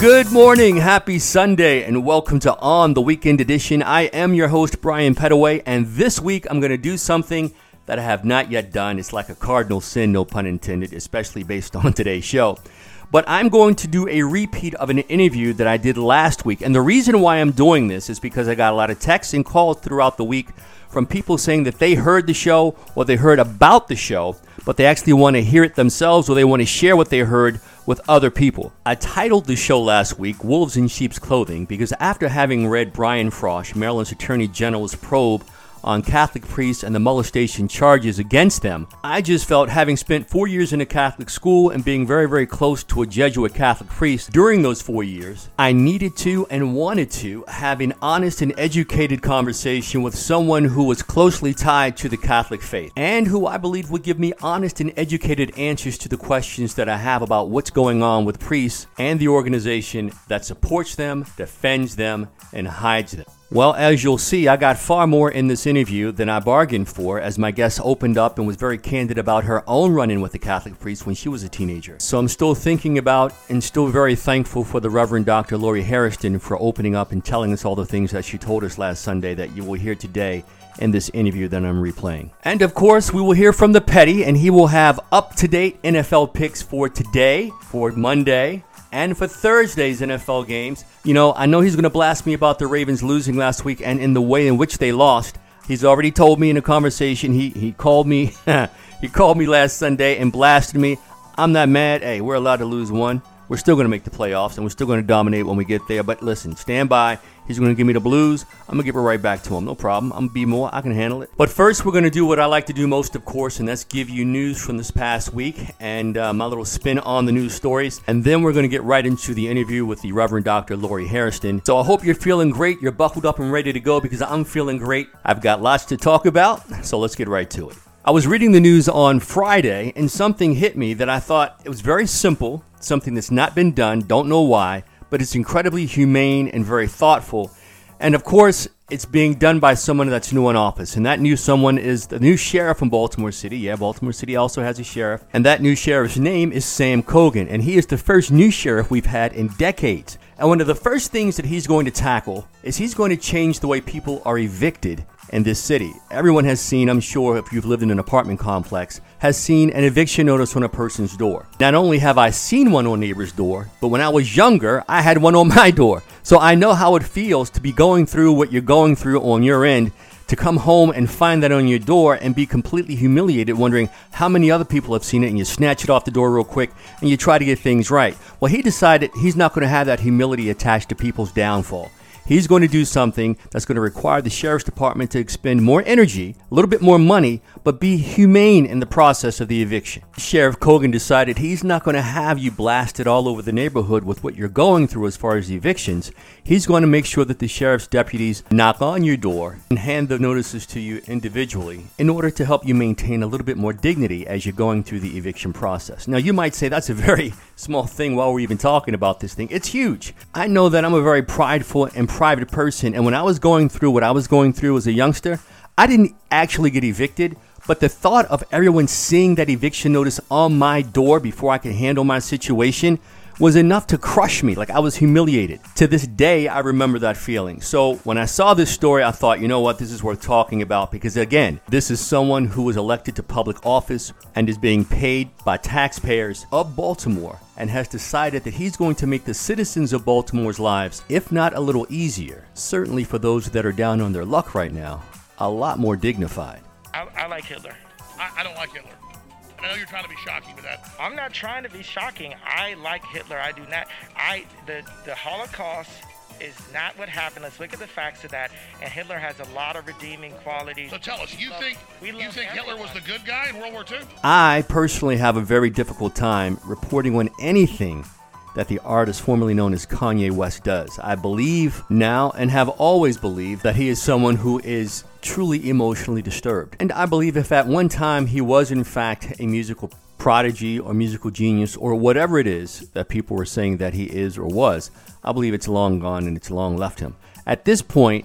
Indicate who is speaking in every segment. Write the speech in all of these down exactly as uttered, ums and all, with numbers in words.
Speaker 1: Good morning, happy Sunday, and welcome to On the Weekend Edition. I am your host, Brian Pettaway, and this week I'm going to do something that I have not yet done. It's like a cardinal sin, no pun intended, especially based on today's show. But I'm going to do a repeat of an interview that I did last week, and the reason why I'm doing this is because I got a lot of texts and calls throughout the week from people saying that they heard the show or they heard about the show, but they actually want to hear it themselves or they want to share what they heard with other people. I titled the show last week, Wolves in Sheep's Clothing, because after having read Brian Frosh, Maryland's Attorney General's probe on Catholic priests and the molestation charges against them, I just felt, having spent four years in a Catholic school and being very, very close to a Jesuit Catholic priest during those four years, I needed to and wanted to have an honest and educated conversation with someone who was closely tied to the Catholic faith and who I believe would give me honest and educated answers to the questions that I have about what's going on with priests and the organization that supports them, defends them, and hides them. Well, as you'll see, I got far more in this interview than I bargained for, as my guest opened up and was very candid about her own run-in with the Catholic priest when she was a teenager. So I'm still thinking about and still very thankful for the Reverend Doctor Lori Hairston for opening up and telling us all the things that she told us last Sunday that you will hear today in this interview that I'm replaying. And of course, we will hear from the Petty, and he will have up-to-date N F L picks for today, for Monday, and for Thursday's N F L games. You know, I know he's going to blast me about the Ravens losing last week and in the way in which they lost. He's already told me in a conversation. He he called me he called me last Sunday and blasted me. I'm not mad. Hey, we're allowed to lose one. We're still going to make the playoffs, and we're still going to dominate when we get there. But listen, stand by. He's going to give me the blues. I'm going to give it right back to him. No problem. I'm going to be more. I can handle it. But first, we're going to do what I like to do most, of course, and that's give you news from this past week and uh, my little spin on the news stories. And then we're going to get right into the interview with the Reverend Doctor Lori Hairston. So I hope you're feeling great. You're buckled up and ready to go, because I'm feeling great. I've got lots to talk about, so let's get right to it. I was reading the news on Friday, and something hit me that I thought it was very simple, something that's not been done, don't know why, but it's incredibly humane and very thoughtful. And of course, it's being done by someone that's new in office. And that new someone is the new sheriff in Baltimore City. Yeah, Baltimore City also has a sheriff. And that new sheriff's name is Sam Cogan. And he is the first new sheriff we've had in decades. And one of the first things that he's going to tackle is he's going to change the way people are evicted in this city. Everyone has seen, I'm sure, if you've lived in an apartment complex, has seen an eviction notice on a person's door. Not only have I seen one on a neighbor's door, but when I was younger, I had one on my door. So I know how it feels to be going through what you're going through on your end, to come home and find that on your door and be completely humiliated, wondering how many other people have seen it, and you snatch it off the door real quick and you try to get things right. Well, he decided he's not going to have that humility attached to people's downfall. He's going to do something that's going to require the sheriff's department to expend more energy, a little bit more money, but be humane in the process of the eviction. Sheriff Cogan decided he's not going to have you blasted all over the neighborhood with what you're going through as far as evictions. He's going to make sure that the sheriff's deputies knock on your door and hand the notices to you individually in order to help you maintain a little bit more dignity as you're going through the eviction process. Now, you might say that's a very small thing while we're even talking about this thing. It's huge. I know that I'm a very prideful and private person, and when I was going through what I was going through as a youngster, I didn't actually get evicted, but the thought of everyone seeing that eviction notice on my door before I could handle my situation was enough to crush me. Like, I was humiliated. To this day, I remember that feeling. So when I saw this story, I thought, you know what, this is worth talking about, because again, this is someone who was elected to public office and is being paid by taxpayers of Baltimore and has decided that he's going to make the citizens of Baltimore's lives, if not a little easier, certainly for those that are down on their luck right now, a lot more dignified.
Speaker 2: I, I like Hitler.
Speaker 3: I, I don't like Hitler. I know you're trying to be shocking with that.
Speaker 2: I'm not trying to be shocking. I like Hitler. I do not. I the the Holocaust is not what happened. Let's look at the facts of that. And Hitler has a lot of redeeming qualities.
Speaker 3: So tell us, you
Speaker 2: love,
Speaker 3: think you think Hitler was the good guy in World War Two?
Speaker 1: I personally have a very difficult time reporting on anything that the artist formerly known as Kanye West does. I believe now and have always believed that he is someone who is truly emotionally disturbed. And I believe if at one time he was in fact a musical prodigy or musical genius or whatever it is that people were saying that he is or was, I believe it's long gone and it's long left him. At this point,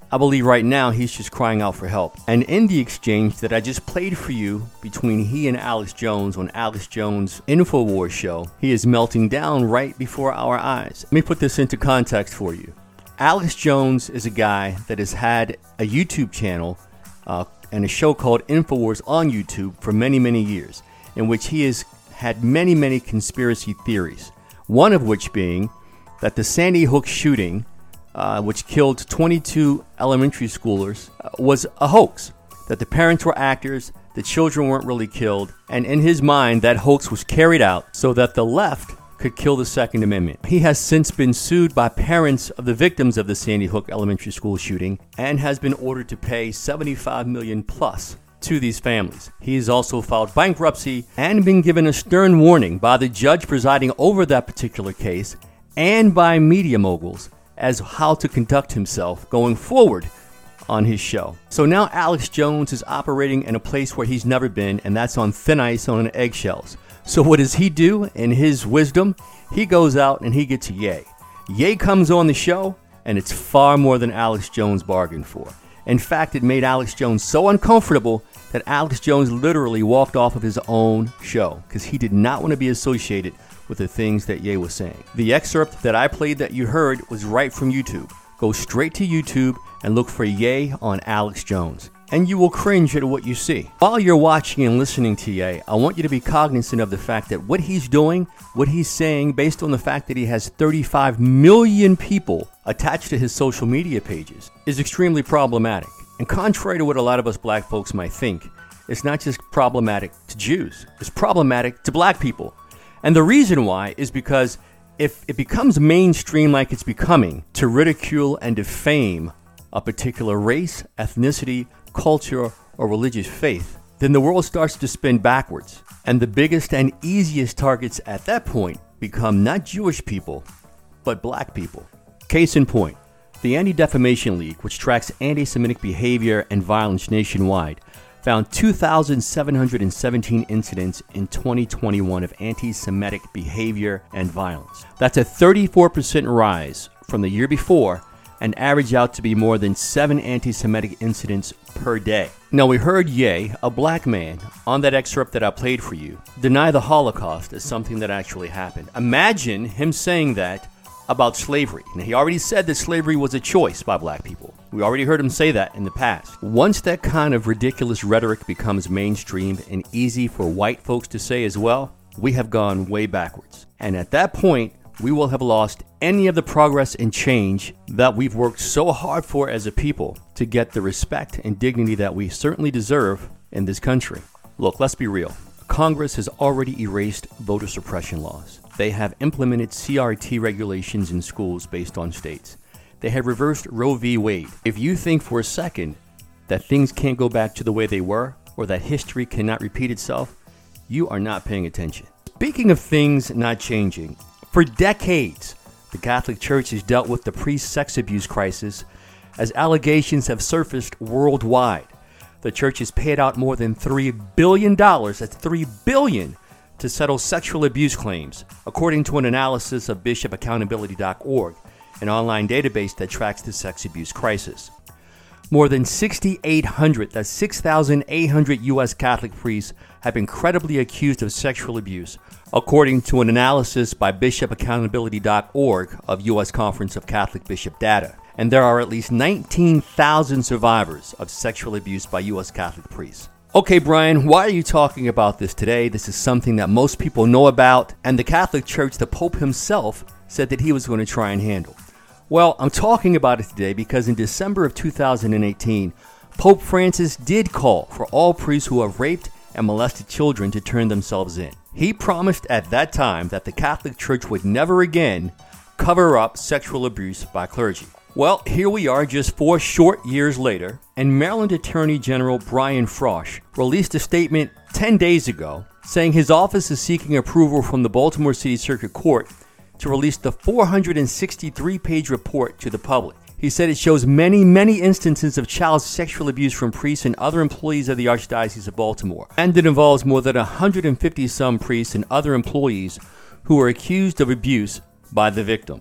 Speaker 1: I believe right now he's just crying out for help. And in the exchange that I just played for you between he and Alex Jones on Alex Jones' InfoWars show, he is melting down right before our eyes. Let me put this into context for you. Alex Jones is a guy that has had a YouTube channel uh, and a show called InfoWars on YouTube for many, many years, in which he has had many, many conspiracy theories. One of which being that the Sandy Hook shooting, uh, which killed twenty-two elementary schoolers, uh, was a hoax. That the parents were actors, the children weren't really killed, and in his mind, that hoax was carried out so that the left could kill the Second Amendment. He has since been sued by parents of the victims of the Sandy Hook elementary school shooting and has been ordered to pay seventy-five million dollars plus to these families. He has also filed bankruptcy and been given a stern warning by the judge presiding over that particular case and by media moguls as how to conduct himself going forward on his show. So now Alex Jones is operating in a place where he's never been, and that's on thin ice, on eggshells. So what does he do in his wisdom? He goes out and he gets Ye. Ye comes on the show, and it's far more than Alex Jones bargained for. In fact, it made Alex Jones so uncomfortable that Alex Jones literally walked off of his own show because he did not want to be associated with the things that Ye was saying. The excerpt that I played that you heard was right from YouTube. Go straight to YouTube and look for Ye on Alex Jones, and you will cringe at what you see. While you're watching and listening to Ye, I want you to be cognizant of the fact that what he's doing, what he's saying, based on the fact that he has thirty-five million people attached to his social media pages, is extremely problematic. And contrary to what a lot of us black folks might think, it's not just problematic to Jews, it's problematic to black people. And the reason why is because if it becomes mainstream like it's becoming to ridicule and defame a particular race, ethnicity, culture, or religious faith, then the world starts to spin backwards. And the biggest and easiest targets at that point become not Jewish people, but black people. Case in point, the Anti-Defamation League, which tracks anti-Semitic behavior and violence nationwide, found two thousand seven hundred seventeen incidents in twenty twenty-one of anti-Semitic behavior and violence. That's a thirty-four percent rise from the year before, and average out to be more than seven anti-Semitic incidents per day. Now, we heard Ye, a black man, on that excerpt that I played for you, deny the Holocaust as something that actually happened. Imagine him saying that about slavery. Now, he already said that slavery was a choice by black people. We already heard him say that in the past. Once that kind of ridiculous rhetoric becomes mainstream and easy for white folks to say as well, we have gone way backwards. And at that point, we will have lost any of the progress and change that we've worked so hard for as a people to get the respect and dignity that we certainly deserve in this country. Look, let's be real. Congress has already erased voter suppression laws. They have implemented C R T regulations in schools based on states. They have reversed Roe v. Wade. If you think for a second that things can't go back to the way they were, or that history cannot repeat itself, you are not paying attention. Speaking of things not changing, for decades, the Catholic Church has dealt with the priest sex abuse crisis as allegations have surfaced worldwide. The church has paid out more than three billion dollars, that's three billion dollars, to settle sexual abuse claims, according to an analysis of bishop accountability dot org, an online database that tracks the sex abuse crisis. More than six thousand eight hundred, that's six thousand eight hundred U S Catholic priests have been credibly accused of sexual abuse, according to an analysis by bishop accountability dot org of U S Conference of Catholic Bishop data. And there are at least nineteen thousand survivors of sexual abuse by U S Catholic priests. Okay, Brian, why are you talking about this today? This is something that most people know about, and the Catholic Church, the Pope himself, said that he was going to try and handle. Well, I'm talking about it today because in December of two thousand eighteen, Pope Francis did call for all priests who have raped and molested children to turn themselves in. He promised at that time that the Catholic Church would never again cover up sexual abuse by clergy. Well, here we are just four short years later, and Maryland Attorney General Brian Frosh released a statement ten days ago saying his office is seeking approval from the Baltimore City Circuit Court to release the four hundred sixty-three page report to the public. He said it shows many, many instances of child sexual abuse from priests and other employees of the Archdiocese of Baltimore, and it involves more than one hundred fifty some priests and other employees who are accused of abuse by the victims.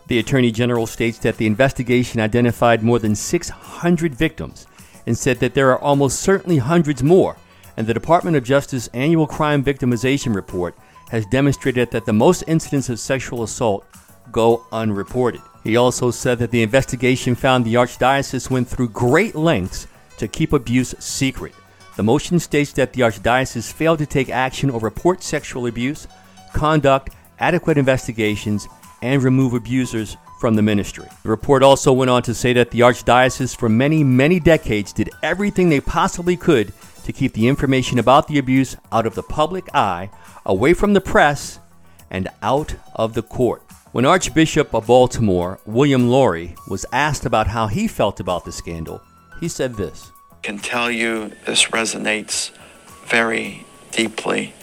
Speaker 1: The Attorney General states that the investigation identified more than six hundred victims and said that there are almost certainly hundreds more, and the Department of Justice Annual Crime Victimization Report has demonstrated that the most incidents of sexual assault go unreported. He also said that the investigation found the Archdiocese went through great lengths to keep abuse secret. The motion states that the Archdiocese failed to take action or report sexual abuse, conduct adequate investigations, and remove abusers from the ministry. The report also went on to say that the Archdiocese for many, many decades did everything they possibly could to keep the information about the abuse out of the public eye, away from the press, and out of the court. When Archbishop of Baltimore, William Lori, was asked about how he felt about the scandal, he said this.
Speaker 4: I can tell you this resonates very deeply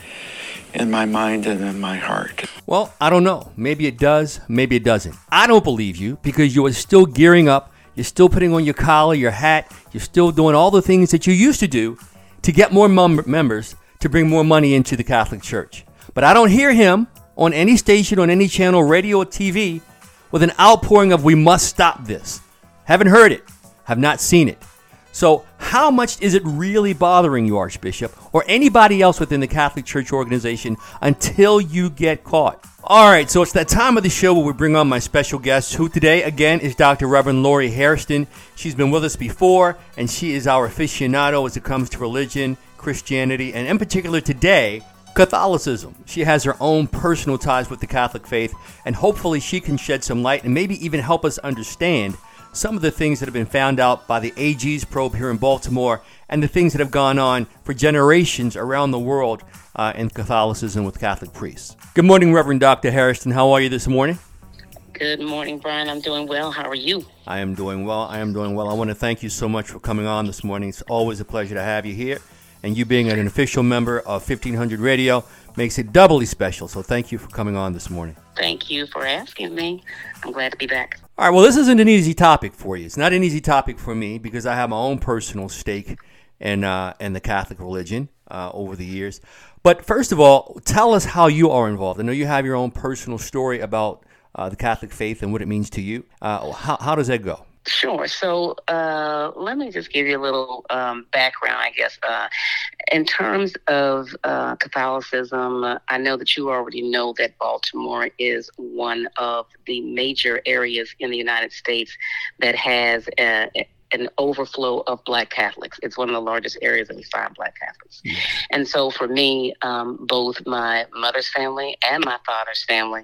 Speaker 4: in my mind and in my heart.
Speaker 1: Well, I don't know. Maybe it does, maybe it doesn't. I don't believe you because you are still gearing up. You're still putting on your collar, your hat. You're still doing all the things that you used to do to get more mem- members to bring more money into the Catholic Church. But I don't hear him on any station, on any channel, radio or T V, with an outpouring of we must stop this. Haven't heard it. Have not seen it. So how much is it really bothering you, Archbishop, or anybody else within the Catholic Church organization until you get caught? All right, so it's that time of the show where we bring on my special guest, who today, again, is Doctor Reverend Lori Hairston. She's been with us before, and she is our aficionado as it comes to religion, Christianity, and in particular today, Catholicism. She has her own personal ties with the Catholic faith, and hopefully she can shed some light and maybe even help us understand some of the things that have been found out by the A G's probe here in Baltimore and the things that have gone on for generations around the world uh, in Catholicism with Catholic priests. Good morning, Reverend Doctor Hairston. How are you this morning?
Speaker 5: Good morning, Brian. I'm doing well. How are you?
Speaker 1: I am doing well. I am doing well. I want to thank you so much for coming on this morning. It's always a pleasure to have you here. And you being an official member of fifteen hundred Radio makes it doubly special. So thank you for coming on this morning.
Speaker 5: Thank you for asking me. I'm glad to be back.
Speaker 1: All right, well, this isn't an easy topic for you. It's not an easy topic for me because I have my own personal stake in, uh, in the Catholic religion uh, over the years. But first of all, tell us how you are involved. I know you have your own personal story about uh, the Catholic faith and what it means to you. Uh, how, how does that go?
Speaker 5: Sure. So uh, let me just give you a little um, background, I guess. Uh, in terms of uh, Catholicism, uh, I know that you already know that Baltimore is one of the major areas in the United States that has a, an overflow of Black Catholics. It's one of the largest areas that we find Black Catholics. Yeah. And so for me, um, both my mother's family and my father's family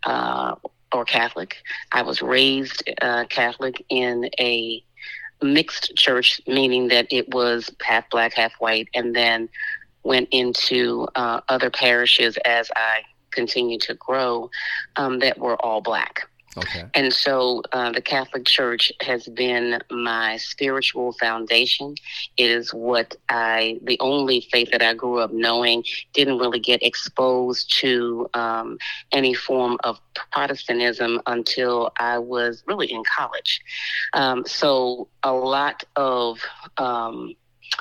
Speaker 5: uh or Catholic. I was raised uh, Catholic in a mixed church, meaning that it was half Black, half white, and then went into uh, other parishes as I continued to grow um, that were all Black.
Speaker 1: Okay.
Speaker 5: And so uh, the Catholic Church has been my spiritual foundation. It is what I, the only faith that I grew up knowing, didn't really get exposed to um, any form of Protestantism until I was really in college. Um, so a lot of um,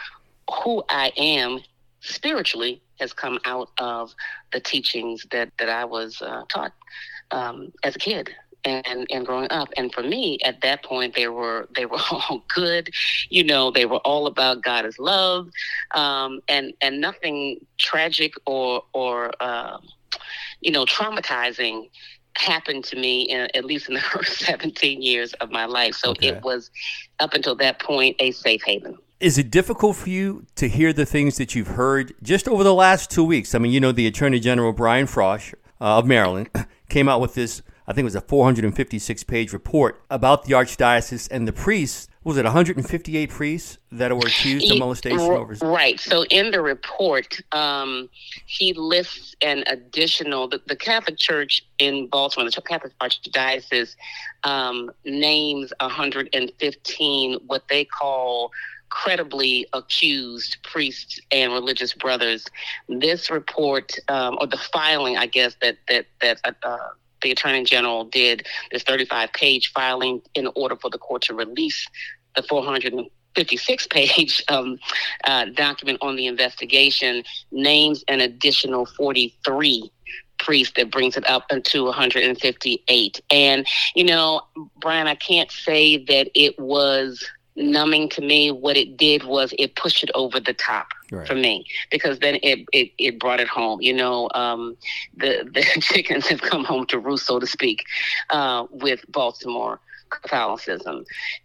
Speaker 5: who I am spiritually has come out of the teachings that, that I was uh, taught um, as a kid. And, and growing up. And for me, at that point, they were they were all good. You know, they were all about God is love, um, and and nothing tragic or or uh, you know traumatizing happened to me, in, at least in the first seventeen years of my life. So okay. It was up until that point a safe haven.
Speaker 1: Is it difficult for you to hear the things that you've heard just over the last two weeks? I mean, you know, the Attorney General Brian Frosh uh, of Maryland came out with this, I think it was a four hundred fifty-six page report about the Archdiocese and the priests. Was it one hundred fifty-eight priests that were accused of molestation? Over?
Speaker 5: Right. So in the report, um, he lists an additional, the, the Catholic Church in Baltimore, the Catholic Archdiocese, um, names one hundred fifteen what they call credibly accused priests and religious brothers. This report, um, or the filing, I guess, that, that, that, uh, the Attorney General did, this thirty-five page filing in order for the court to release the four hundred fifty-six page um, uh, document on the investigation, names an additional forty-three priest that brings it up into one hundred fifty-eight. And, you know, Brian, I can't say that it was numbing to me. What it did was it pushed it over the top right. for me, because then it, it, it brought it home. You know, um, the, the chickens have come home to roost, so to speak, uh, with Baltimore Catholicism.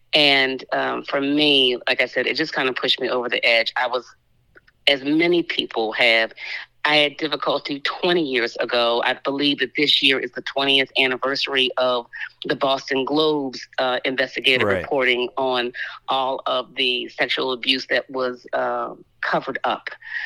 Speaker 5: And um, for me, like I said, it just kind of pushed me over the edge. I was, as many people have, I had difficulty twenty years ago. I believe that this year is the twentieth anniversary of the Boston Globe's uh, investigative
Speaker 1: right.
Speaker 5: reporting on all of the sexual abuse that was uh, covered up.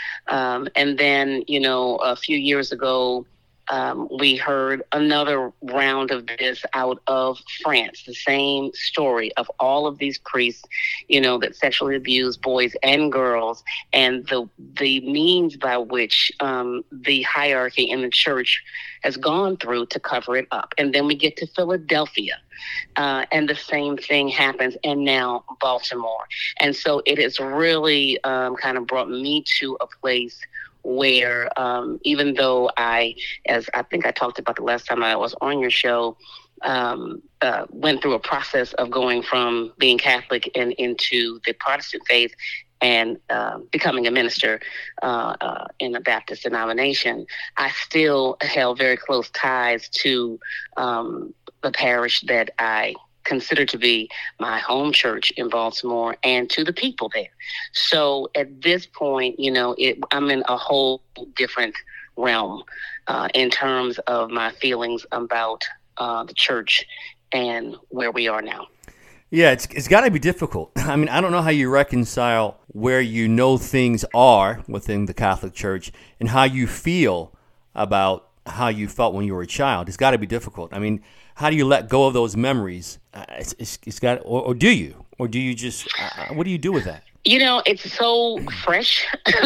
Speaker 5: Um, and then, you know, a few years ago, Um, we heard another round of this out of France, the same story of all of these priests, you know, that sexually abuse boys and girls, and the the means by which um, the hierarchy in the church has gone through to cover it up. And then we get to Philadelphia, uh, and the same thing happens, and now Baltimore. And so it has really um, kind of brought me to a place where um, even though I, as I think I talked about the last time I was on your show, um, uh, went through a process of going from being Catholic and into the Protestant faith and uh, becoming a minister uh, uh, in a Baptist denomination, I still held very close ties to um, the parish that I consider to be my home church in Baltimore, and to the people there. So at this point, you know, it, I'm in a whole different realm uh, in terms of my feelings about uh, the church and where we are now.
Speaker 1: Yeah, it's it's got to be difficult. I mean, I don't know how you reconcile where you know things are within the Catholic Church and how you feel about how you felt when you were a child. It's got to be difficult. I mean, how do you let go of those memories? Uh, it's, it's, it's got, or, or do you, or do you just? Uh, what do you do with that?
Speaker 5: You know, it's so fresh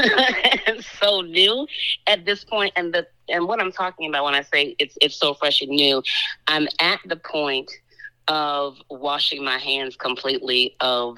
Speaker 5: and so new at this point, and the and what I'm talking about when I say it's it's so fresh and new, I'm at the point of washing my hands completely of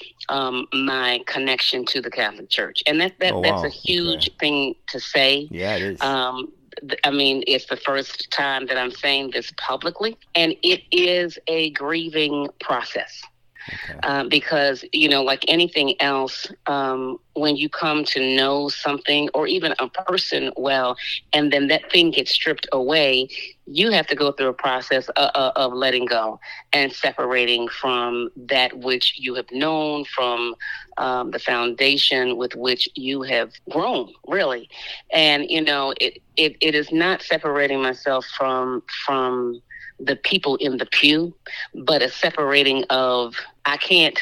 Speaker 5: um, my connection to the Catholic Church, and that that
Speaker 1: oh,
Speaker 5: that's
Speaker 1: wow.
Speaker 5: a huge
Speaker 1: okay.
Speaker 5: thing to say.
Speaker 1: Yeah, it is.
Speaker 5: Um, I mean, it's the first time that I'm saying this publicly, and it is a grieving process. Okay. Uh, because, you know, like anything else, um, when you come to know something or even a person well, and then that thing gets stripped away, you have to go through a process of, of, of letting go and separating from that which you have known, from um, the foundation with which you have grown, really. And, you know, it, it, it is not separating myself from from the people in the pew, but a separating of, I can't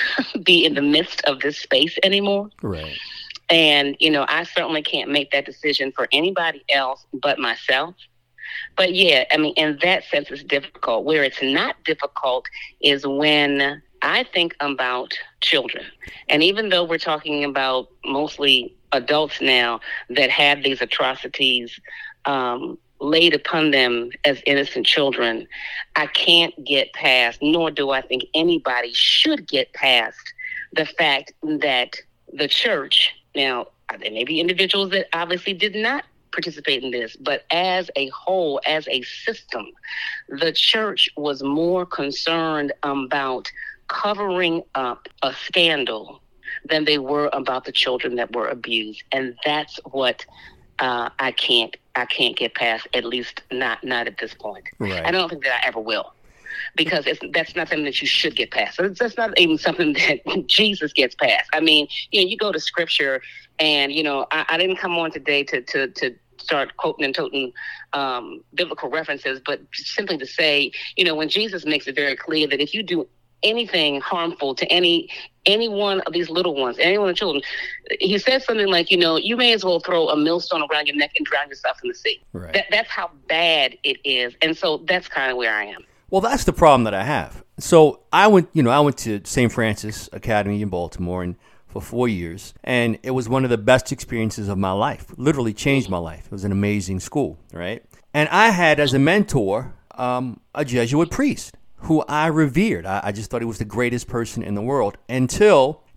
Speaker 5: be in the midst of this space anymore.
Speaker 1: Right.
Speaker 5: And, you know, I certainly can't make that decision for anybody else but myself. But yeah, I mean, in that sense, it's difficult. Where it's not difficult is when I think about children. And even though we're talking about mostly adults now that have these atrocities, um, laid upon them as innocent children, I can't get past, nor do I think anybody should get past the fact that the church, now there may be individuals that obviously did not participate in this, but as a whole, as a system, the church was more concerned about covering up a scandal than they were about the children that were abused. And that's what uh, I can't I can't get past, at least not not at this point.
Speaker 1: Right.
Speaker 5: I don't think that I ever will, because it's, that's not something that you should get past. It's, that's not even something that Jesus gets past. I mean, you know, you go to Scripture, and you know, I, I didn't come on today to to to start quoting and toting um, biblical references, but simply to say, you know, when Jesus makes it very clear that if you do anything harmful to any any one of these little ones, any one of the children, he says something like, you know, you may as well throw a millstone around your neck and drown yourself in the sea.
Speaker 1: Right.
Speaker 5: That, that's how bad it is. And so that's kind of where I am.
Speaker 1: Well, that's the problem that I have. So I went, you know, I went to Saint Francis Academy in Baltimore and for four years, and it was one of the best experiences of my life. Literally changed my life. It was an amazing school, right? And I had as a mentor um, a Jesuit priest who I revered. I, I just thought he was the greatest person in the world until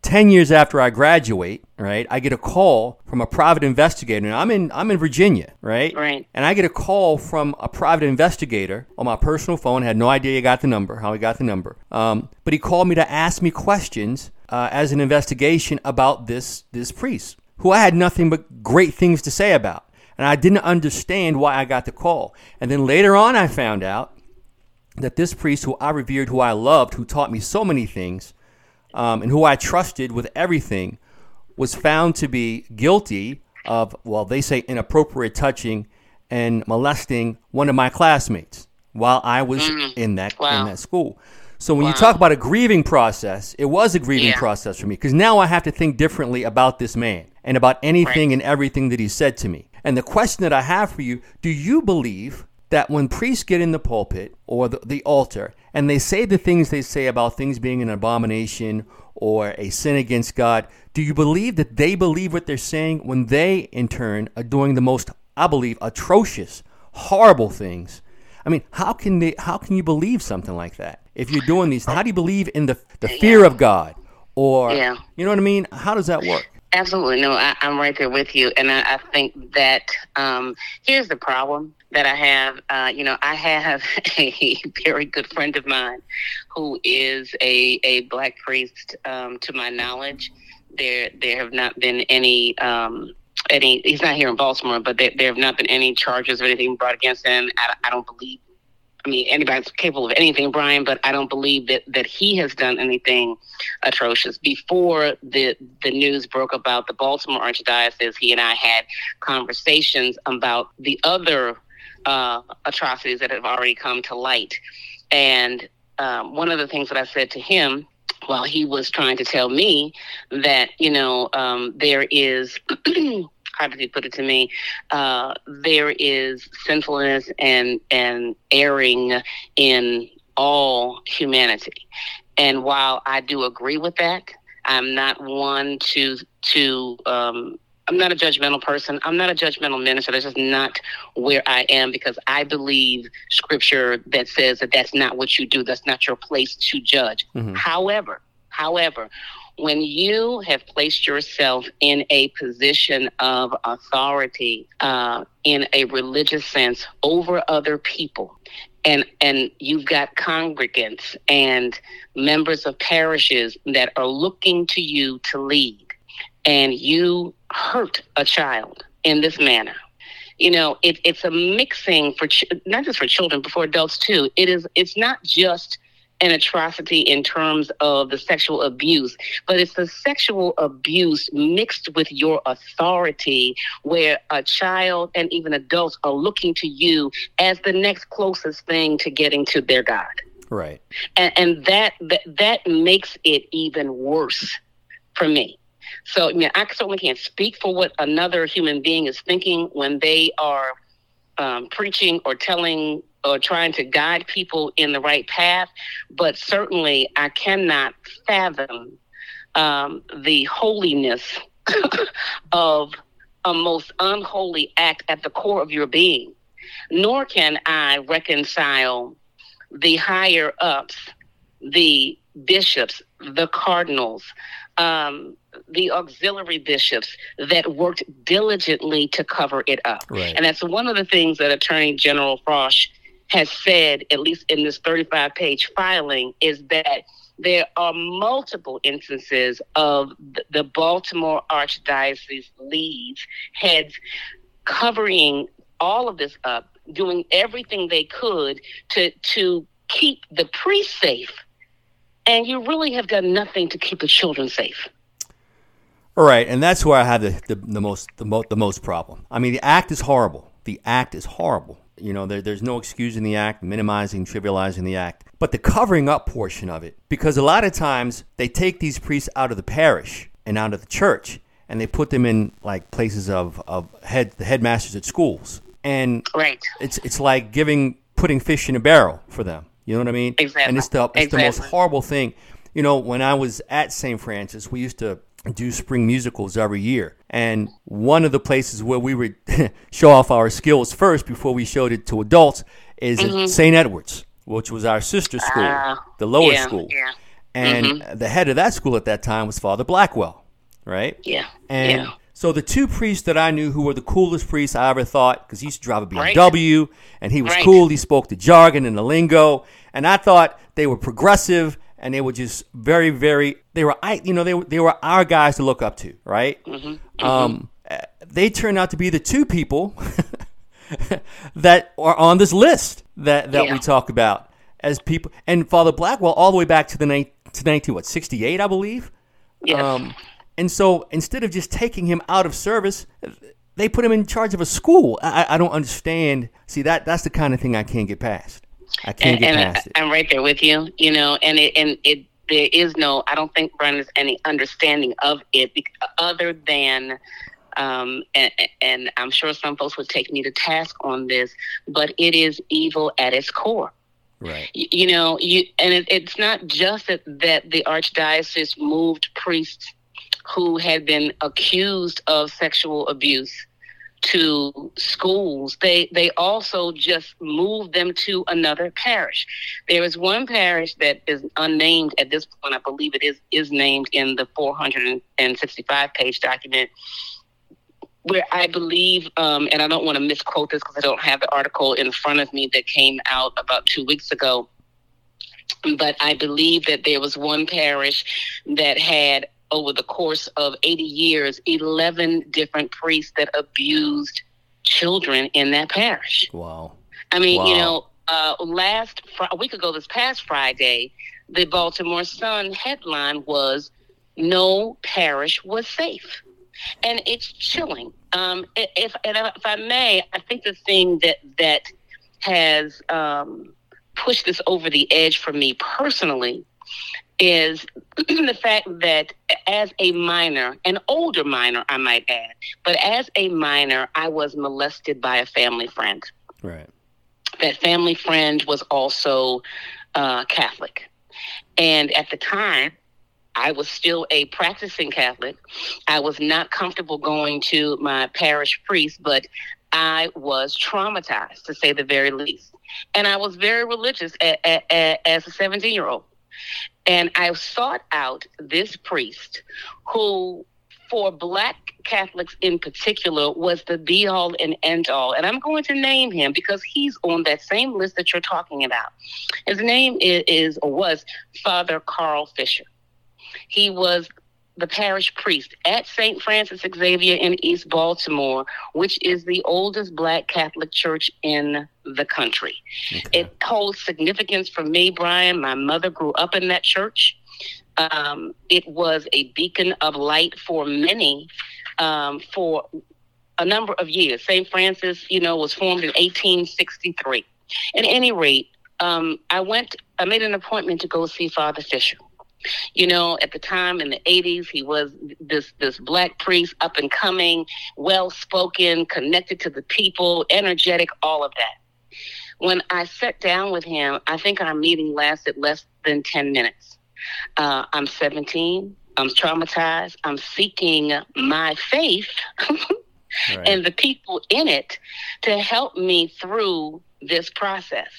Speaker 1: ten years after I graduate, right, I get a call from a private investigator. And I'm in I'm in Virginia, right?
Speaker 5: Right.
Speaker 1: And I get a call from a private investigator on my personal phone. Had no idea he got the number, how he got the number. Um, but he called me to ask me questions uh, as an investigation about this this priest, who I had nothing but great things to say about. And I didn't understand why I got the call. And then later on, I found out that this priest, who I revered, who I loved, who taught me so many things, um, and who I trusted with everything, was found to be guilty of, well, they say inappropriate touching and molesting one of my classmates while I was mm. in that
Speaker 5: wow.
Speaker 1: in that school. So when
Speaker 5: wow.
Speaker 1: you talk about a grieving process, it was a grieving
Speaker 5: yeah.
Speaker 1: process for me, because now I have to think differently about this man and about anything
Speaker 5: right.
Speaker 1: and everything that he said to me. And the question that I have for you, do you believe that when priests get in the pulpit or the, the altar and they say the things they say about things being an abomination or a sin against God, do you believe that they believe what they're saying when they, in turn, are doing the most, I believe, atrocious, horrible things? I mean, how can they? How can you believe something like that if you're doing these? How do you believe in the the fear
Speaker 5: yeah.
Speaker 1: of God? Or,
Speaker 5: yeah.
Speaker 1: you know what I mean? How does that work?
Speaker 5: Absolutely. No, I, I'm right there with you. And I, I think that um, here's the problem that I have. Uh, you know, I have a very good friend of mine who is a, a black priest, um, to my knowledge. There there have not been any, um, any he's not here in Baltimore, but there, there have not been any charges or anything brought against him. I, I don't believe. I mean, anybody's capable of anything, Brian, but I don't believe that, that he has done anything atrocious. Before the the news broke about the Baltimore Archdiocese, he and I had conversations about the other uh, atrocities that have already come to light. And um, one of the things that I said to him while he was trying to tell me that, you know, um, there is... how did he put it to me? Uh, there is sinfulness and and erring in all humanity. And while I do agree with that, I'm not one to to um, I'm not a judgmental person. I'm not a judgmental minister. That's just not where I am, because I believe scripture that says that that's not what you do. That's not your place to judge. Mm-hmm. However, however, when you have placed yourself in a position of authority, uh, in a religious sense, over other people, and and you've got congregants and members of parishes that are looking to you to lead, and you hurt a child in this manner, you know, it, it's a mixing for ch- not just for children, but for adults too. It is. It's not just an atrocity in terms of the sexual abuse, but it's the sexual abuse mixed with your authority, where a child and even adults are looking to you as the next closest thing to getting to their God.
Speaker 1: Right.
Speaker 5: And, and that, that that makes it even worse for me. So, I mean, I certainly can't speak for what another human being is thinking when they are um, preaching or telling or trying to guide people in the right path, but certainly I cannot fathom um, the holiness of a most unholy act at the core of your being. Nor can I reconcile the higher ups, the bishops, the cardinals, um, the auxiliary bishops that worked diligently to cover it up.
Speaker 1: Right.
Speaker 5: And that's one of the things that Attorney General Frosch has said, at least in this thirty-five page filing, is that there are multiple instances of the Baltimore Archdiocese leads, heads, covering all of this up, doing everything they could to to keep the priests safe. And you really have done nothing to keep the children safe.
Speaker 1: All right, and that's where I have the, the, the most the, mo- the most problem. I mean, the act is horrible. The act is horrible. You know, there, there's no excusing the act, minimizing, trivializing the act. But the covering up portion of it, because a lot of times they take these priests out of the parish and out of the church, and they put them in like places of, of head the headmasters at schools. And
Speaker 5: right.
Speaker 1: it's it's like giving putting fish in a barrel for them. You know what I mean?
Speaker 5: Exactly.
Speaker 1: And it's the it's
Speaker 5: exactly.
Speaker 1: the most horrible thing. You know, when I was at Saint Francis, we used to do spring musicals every year. And one of the places where we would show off our skills first before we showed it to adults is mm-hmm. at Saint Edward's, which was our sister school, uh, the lower
Speaker 5: yeah,
Speaker 1: school.
Speaker 5: Yeah.
Speaker 1: And
Speaker 5: Mm-hmm.
Speaker 1: the head of that school at that time was Father Blackwell, right?
Speaker 5: Yeah.
Speaker 1: And
Speaker 5: yeah.
Speaker 1: so the two priests that I knew who were the coolest priests I ever thought, because he used to drive a B M W, right. and he was
Speaker 5: right.
Speaker 1: cool. He spoke the jargon and the lingo, and I thought they were progressive, and they were just very, very. They were, you know, they were they were our guys to look up to, right?
Speaker 5: Mm-hmm. Mm-hmm.
Speaker 1: Um, they turned out to be the two people that are on this list that that
Speaker 5: yeah.
Speaker 1: we talk about as people, and Father Blackwell all the way back to the ni- to nineteen what sixty-eight, I believe.
Speaker 5: Yes.
Speaker 1: Um, And so instead of just taking him out of service, they put him in charge of a school. I, I don't understand. See, that that's the kind of thing I can't get past. I can't
Speaker 5: and,
Speaker 1: get
Speaker 5: and
Speaker 1: past
Speaker 5: I,
Speaker 1: it.
Speaker 5: I'm right there with you, you know, and it, and it, there is no, I don't think, Brian, there's any understanding of it other than, um, and, and I'm sure some folks would take me to task on this, but it is evil at its core.
Speaker 1: Right.
Speaker 5: You, you know, you and it, it's not just that, that the archdiocese moved priests who had been accused of sexual abuse to schools. They they also just moved them to another parish. There is one parish that is unnamed at this point. I believe it is is named in the four hundred sixty-five page document, where I believe, um, and I don't want to misquote this because I don't have the article in front of me that came out about two weeks ago, but I believe that there was one parish that had, over the course of eighty years, eleven different priests that abused children in that parish.
Speaker 1: Wow.
Speaker 5: I mean,
Speaker 1: wow.
Speaker 5: you know, uh, last, fr- a week ago, this past Friday, the Baltimore Sun headline was, "No parish was safe." And it's chilling. Um, if, and if I may, I think the thing that, that has um, pushed this over the edge for me personally is the fact that as a minor, an older minor, I might add, but as a minor, I was molested by a family friend.
Speaker 1: Right.
Speaker 5: That family friend was also uh, Catholic. And at the time, I was still a practicing Catholic. I was not comfortable going to my parish priest, but I was traumatized, to say the very least. And I was very religious a, a, a, as a seventeen-year-old. And I sought out this priest who, for Black Catholics in particular, was the be-all and end-all. And I'm going to name him because he's on that same list that you're talking about. His name is, is or was Father Carl Fisher. He was the parish priest at Saint Francis Xavier in East Baltimore, which is the oldest Black Catholic church in the country. Okay. It holds significance for me, Brian. My mother grew up in that church. Um, it was a beacon of light for many um, for a number of years. Saint Francis, you know, was formed in eighteen sixty-three. At any rate, um, I went, I made an appointment to go see Father Fisher. You know, at the time in the eighties, he was this this Black priest, up and coming, well-spoken, connected to the people, energetic, all of that. When I sat down with him, I think our meeting lasted less than ten minutes. Uh, I'm seventeen. I'm traumatized. I'm seeking my faith right. and the people in it to help me through this process.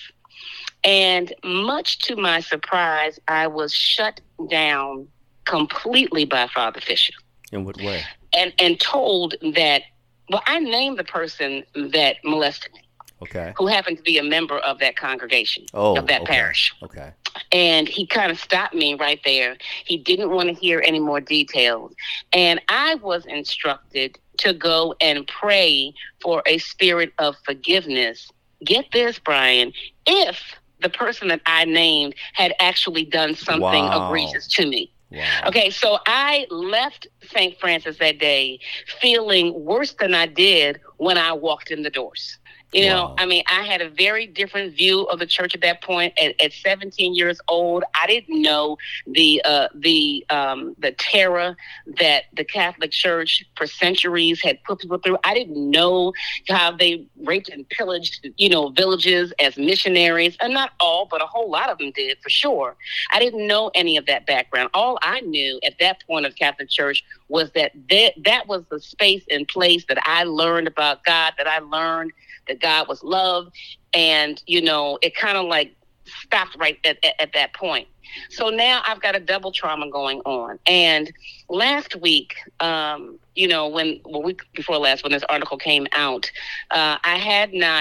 Speaker 5: And much to my surprise, I was shut down completely by Father Fisher.
Speaker 1: In what way? And
Speaker 5: and told that, well, I named the person that molested me.
Speaker 1: Okay.
Speaker 5: Who happened to be a member of that congregation,
Speaker 1: oh,
Speaker 5: of that
Speaker 1: okay.
Speaker 5: parish.
Speaker 1: Okay.
Speaker 5: And he kind of stopped me right there. He didn't want to hear any more details. And I was instructed to go and pray for a spirit of forgiveness. Get this, Brian, if the person that I named had actually done something
Speaker 1: wow.
Speaker 5: egregious to me.
Speaker 1: Wow.
Speaker 5: Okay, so I left Saint Francis that day feeling worse than I did when I walked in the doors. You know,
Speaker 1: wow.
Speaker 5: I mean, I had a very different view of the church at that point. At, at seventeen years old, I didn't know the uh, the um, the terror that the Catholic Church for centuries had put people through. I didn't know how they raped and pillaged, you know, villages as missionaries. And not all, but a whole lot of them did, for sure. I didn't know any of that background. All I knew at that point of Catholic Church was that that, that was the space and place that I learned about God, that I learned that God was love. And, you know, it kind of like stopped right at, at, at that point. So now I've got a double trauma going on. And last week, um, you know, when, well, week before last, when this article came out, uh, I had not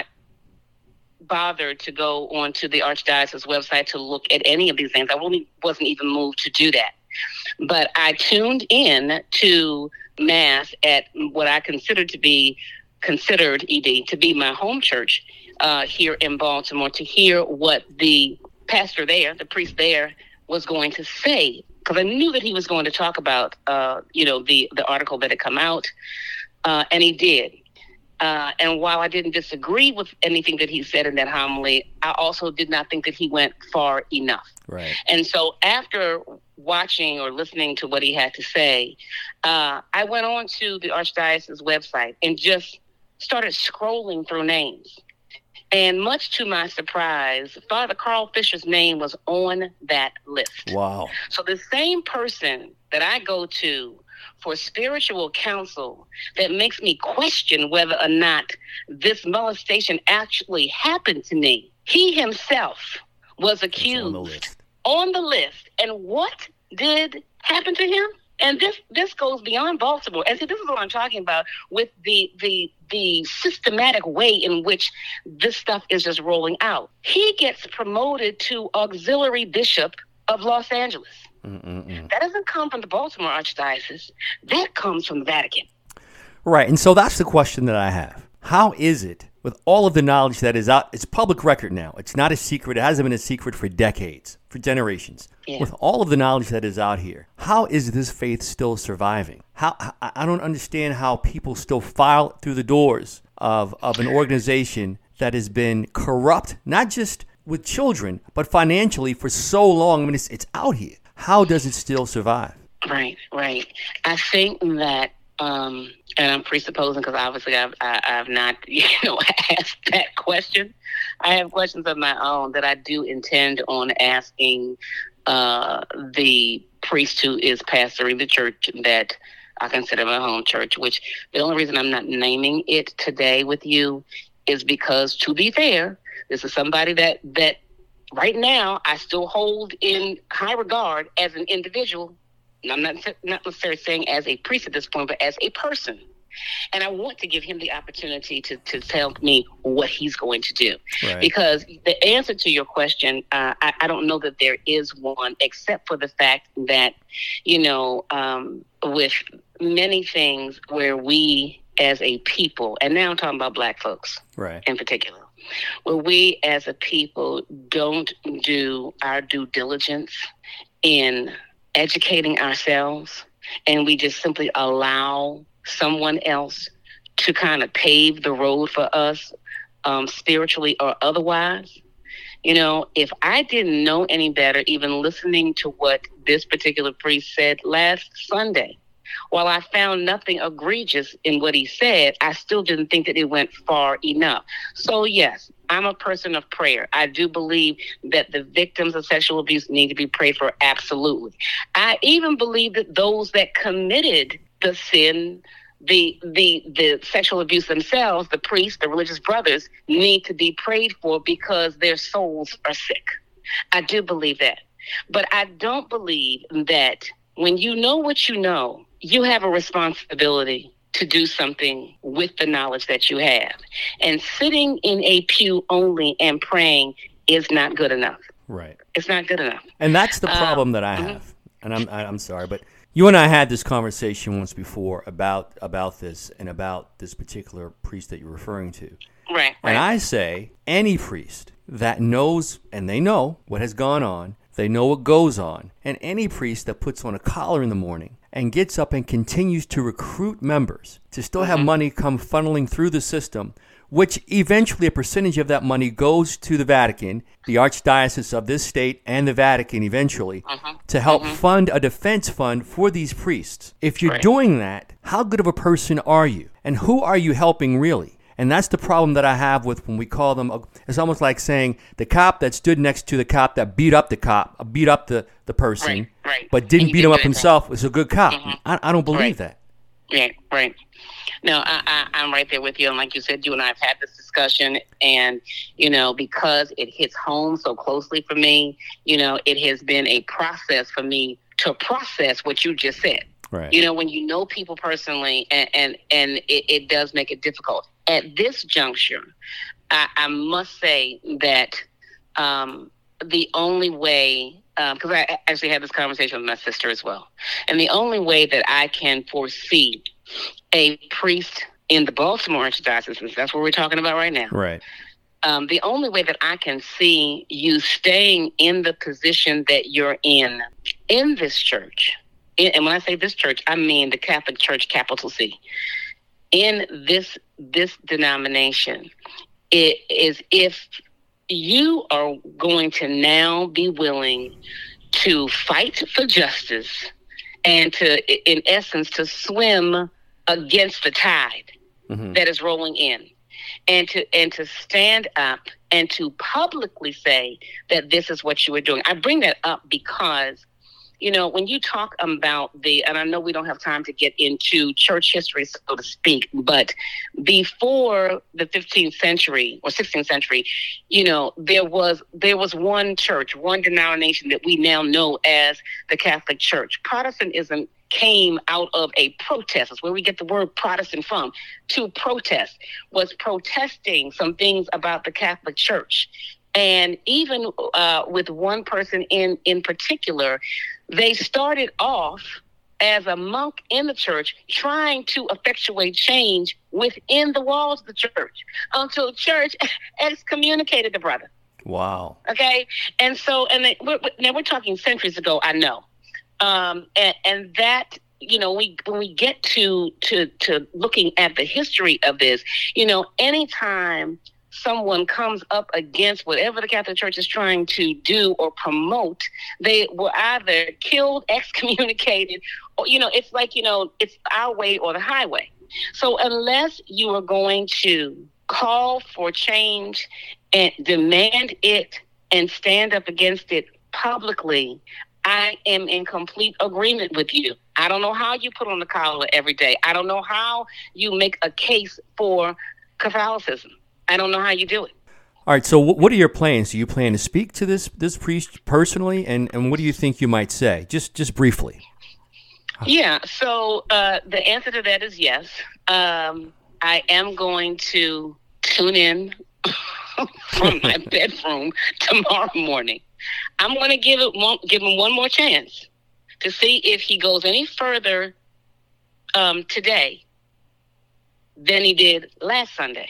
Speaker 5: bothered to go onto the Archdiocese website to look at any of these things. I really wasn't even moved to do that. But I tuned in to Mass at what I considered to be, considered, E D, to be my home church uh, here in Baltimore, to hear what the pastor there, the priest there, was going to say, because I knew that he was going to talk about, uh, you know, the, the article that had come out, uh, and he did. Uh, and while I didn't disagree with anything that he said in that homily, I also did not think that he went far enough.
Speaker 1: Right.
Speaker 5: And so after watching or listening to what he had to say, uh, I went on to the Archdiocese website and just started scrolling through names. And much to my surprise, Father Carl Fisher's name was on that list.
Speaker 1: Wow.
Speaker 5: So the same person that I go to for spiritual counsel that makes me question whether or not this molestation actually happened to me, he himself was accused
Speaker 1: on the list.
Speaker 5: On the list. And what did happen to him? And this this goes beyond Baltimore. And see, this is what I'm talking about with the the the systematic way in which this stuff is just rolling out. He gets promoted to auxiliary bishop of Los Angeles. Mm-mm-mm. That doesn't come from the Baltimore Archdiocese. That comes from the Vatican.
Speaker 1: Right. And so that's the question that I have. How is it, with all of the knowledge that is out, it's public record now. It's not a secret. It hasn't been a secret for decades, for generations. Yeah. With all of the knowledge that is out here, how is this faith still surviving? How I don't understand how people still file through the doors of, of an organization that has been corrupt, not just with children, but financially for so long. I mean, it's, it's out here. How does it still survive?
Speaker 5: Right, right. I think that, um, and I'm presupposing because obviously I've, I, I've not, you know, asked that question. I have questions of my own that I do intend on asking uh, the priest who is pastoring the church that I consider my home church, which the only reason I'm not naming it today with you is because, to be fair, this is somebody that, that right now I still hold in high regard as an individual. I'm not, not necessarily saying as a priest at this point, but as a person. And I want to give him the opportunity to, to tell me what he's going to do. Right. Because the answer to your question, uh, I, I don't know that there is one, except for the fact that, you know, um, with many things where we as a people, and now I'm talking about Black folks right. in particular, where we as a people don't do our due diligence in educating ourselves, and we just simply allow someone else to kind of pave the road for us, um, spiritually or otherwise. You know, if I didn't know any better, even listening to what this particular priest said last Sunday, while I found nothing egregious in what he said, I still didn't think that it went far enough. So yes, I'm a person of prayer. I do believe that the victims of sexual abuse need to be prayed for, absolutely. I even believe that those that committed the sin, the the the sexual abuse themselves, the priests, the religious brothers, need to be prayed for because their souls are sick. I do believe that. But I don't believe that when you know what you know, you have a responsibility to do something with the knowledge that you have. And sitting in a pew only and praying is not good enough.
Speaker 1: Right.
Speaker 5: It's not good enough.
Speaker 1: And that's the problem um, that I have. Mm-hmm. And I'm I'm sorry, but you and I had this conversation once before about about this and about this particular priest that you're referring to.
Speaker 5: Right.
Speaker 1: And
Speaker 5: right.
Speaker 1: I say any priest that knows, and they know what has gone on, they know what goes on, and any priest that puts on a collar in the morning and gets up and continues to recruit members to still have mm-hmm. money come funneling through the system, which eventually a percentage of that money goes to the Vatican, the Archdiocese of this state, and the Vatican eventually, uh-huh. to help uh-huh. fund a defense fund for these priests. If you're right. doing that, how good of a person are you? And who are you helping really? And that's the problem that I have with when we call them, it's almost like saying the cop that stood next to the cop that beat up the cop, beat up the, the person,
Speaker 5: right, right.
Speaker 1: but didn't beat him up himself was a good cop. Mm-hmm. I, I don't believe
Speaker 5: right.
Speaker 1: that.
Speaker 5: Yeah, right. No, I, I, I'm right there with you. And like you said, you and I have had this discussion. And, you know, because it hits home so closely for me, you know, it has been a process for me to process what you just said.
Speaker 1: Right.
Speaker 5: You know, when you know people personally, and, and, and it, it does make it difficult. At this juncture, I, I must say that um, the only way, because um, I actually had this conversation with my sister as well, and the only way that I can foresee a priest in the Baltimore Archdiocese, since that's what we're talking about right now.
Speaker 1: Right.
Speaker 5: Um, the only way that I can see you staying in the position that you're in, in this church, in, and when I say this church, I mean the Catholic Church, capital C, in this this denomination, it is if you are going to now be willing to fight for justice and to, in essence, to swim against the tide mm-hmm. that is rolling in, and to and to stand up and to publicly say that this is what you are doing. I bring that up because, you know, when you talk about the, and I know we don't have time to get into church history, so to speak, but before the fifteenth century or sixteenth century, you know, there was there was one church, one denomination that we now know as the Catholic Church. Protestantism came out of a protest. That's where we get the word Protestant from. To protest was protesting some things about the Catholic Church. And even uh, with one person in, in particular, they started off as a monk in the church trying to effectuate change within the walls of the church until the church excommunicated the brother.
Speaker 1: Wow.
Speaker 5: Okay? And so, and they, we're, now we're talking centuries ago, I know. Um, and, and that, you know, we when we get to, to, to looking at the history of this, you know, anytime someone comes up against whatever the Catholic Church is trying to do or promote, they were either killed, excommunicated, or, you know, it's like, you know, it's our way or the highway. So unless you are going to call for change and demand it and stand up against it publicly, I am in complete agreement with you. I don't know how you put on the collar every day. I don't know how you make a case for Catholicism. I don't know how you do it.
Speaker 1: All right, so what are your plans? Do you plan to speak to this this priest personally, and, and what do you think you might say? Just just briefly.
Speaker 5: Yeah, so uh, the answer to that is yes. Um, I am going to tune in from my bedroom tomorrow morning. I'm going to give it one, give him one more chance to see if he goes any further um, today than he did last Sunday.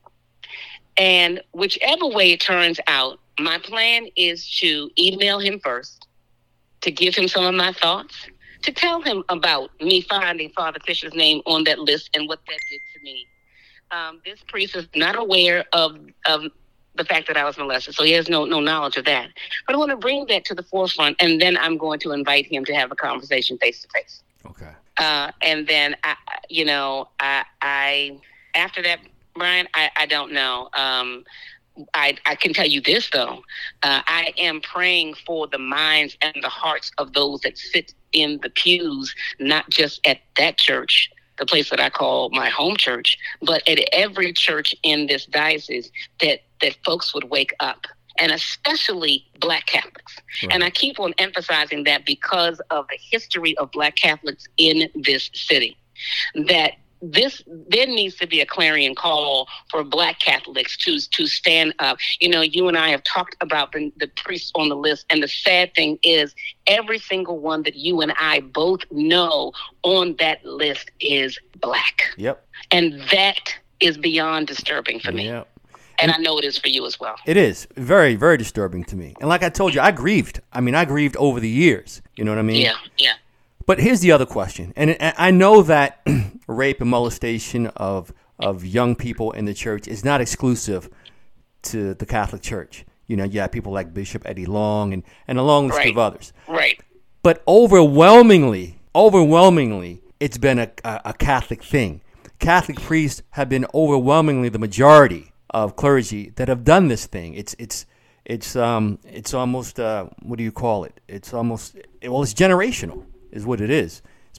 Speaker 5: And whichever way it turns out, my plan is to email him first, to give him some of my thoughts, to tell him about me finding Father Fisher's name on that list and what that did to me. Um, this priest is not aware of of the fact that I was molested, so he has no no knowledge of that. But I want to bring that to the forefront, and then I'm going to invite him to have a conversation face to face.
Speaker 1: Okay.
Speaker 5: Uh, and then, I, you know, I, I after that, Brian, I, I don't know. Um, I, I can tell you this, though. Uh, I am praying for the minds and the hearts of those that sit in the pews, not just at that church, the place that I call my home church, but at every church in this diocese, that, that folks would wake up, and especially Black Catholics. Right. And I keep on emphasizing that because of the history of Black Catholics in this city, that this there needs to be a clarion call for Black Catholics to to stand up. You know, you and I have talked about the, the priests on the list, and the sad thing is every single one that you and I both know on that list is Black.
Speaker 1: Yep.
Speaker 5: And that is beyond disturbing for me.
Speaker 1: Yep.
Speaker 5: And I know it is for you as well.
Speaker 1: It is very, very disturbing to me. And like I told you, I grieved. I mean, I grieved over the years. You know what I mean?
Speaker 5: Yeah, yeah.
Speaker 1: But here's the other question. And I know that rape and molestation of of young people in the church is not exclusive to the Catholic Church. You know, you have people like Bishop Eddie Long and, and a long list
Speaker 5: right.
Speaker 1: of others.
Speaker 5: Right.
Speaker 1: But overwhelmingly, overwhelmingly, it's been a, a, a Catholic thing. Catholic priests have been overwhelmingly the majority of clergy that have done this thing. It's it's it's um it's almost uh what do you call it? It's almost well it's generational is what it is. It's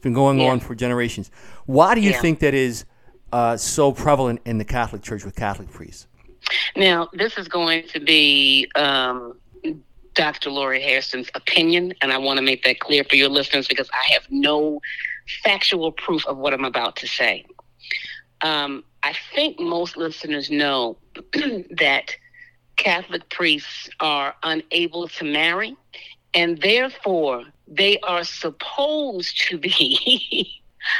Speaker 1: been going
Speaker 5: Yeah.
Speaker 1: on for generations. Why do you
Speaker 5: Yeah.
Speaker 1: think that is uh, so prevalent in the Catholic Church with Catholic priests?
Speaker 5: Now, this is going to be um, Doctor Lori Hairston's opinion, and I want to make that clear for your listeners because I have no factual proof of what I'm about to say. Um, I think most listeners know that Catholic priests are unable to marry, and therefore they are supposed to be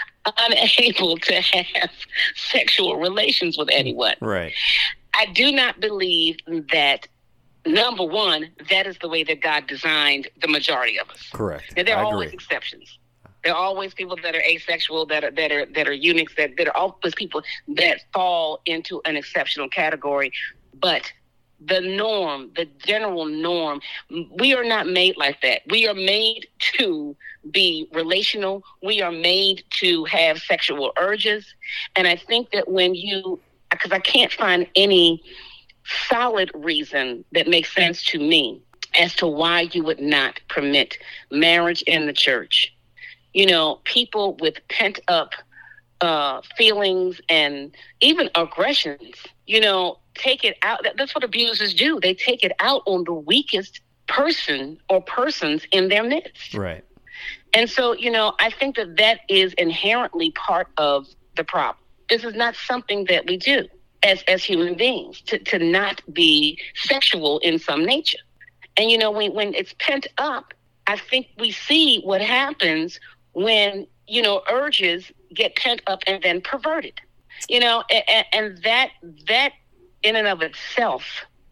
Speaker 5: unable to have sexual relations with anyone.
Speaker 1: Right.
Speaker 5: I do not believe that, number one, that is the way that God designed the majority of us.
Speaker 1: Correct.
Speaker 5: Now, there are
Speaker 1: I
Speaker 5: always
Speaker 1: agree.
Speaker 5: exceptions. There are always people that are asexual, that are that are that are eunuchs, that, that are always people that fall into an exceptional category. But the norm, the general norm, we are not made like that. We are made to be relational. We are made to have sexual urges. And I think that when you, because I can't find any solid reason that makes sense to me as to why you would not permit marriage in the church. You know, people with pent up uh, feelings and even aggressions, you know, take it out. That's what abusers do. They take it out on the weakest person or persons in their midst.
Speaker 1: Right.
Speaker 5: And so, you know, I think that that is inherently part of the problem. This is not something that we do as, as human beings, to, to not be sexual in some nature. And, you know, when, when it's pent up, I think we see what happens when, you know, urges get pent up and then perverted, you know, and, and that, that in and of itself,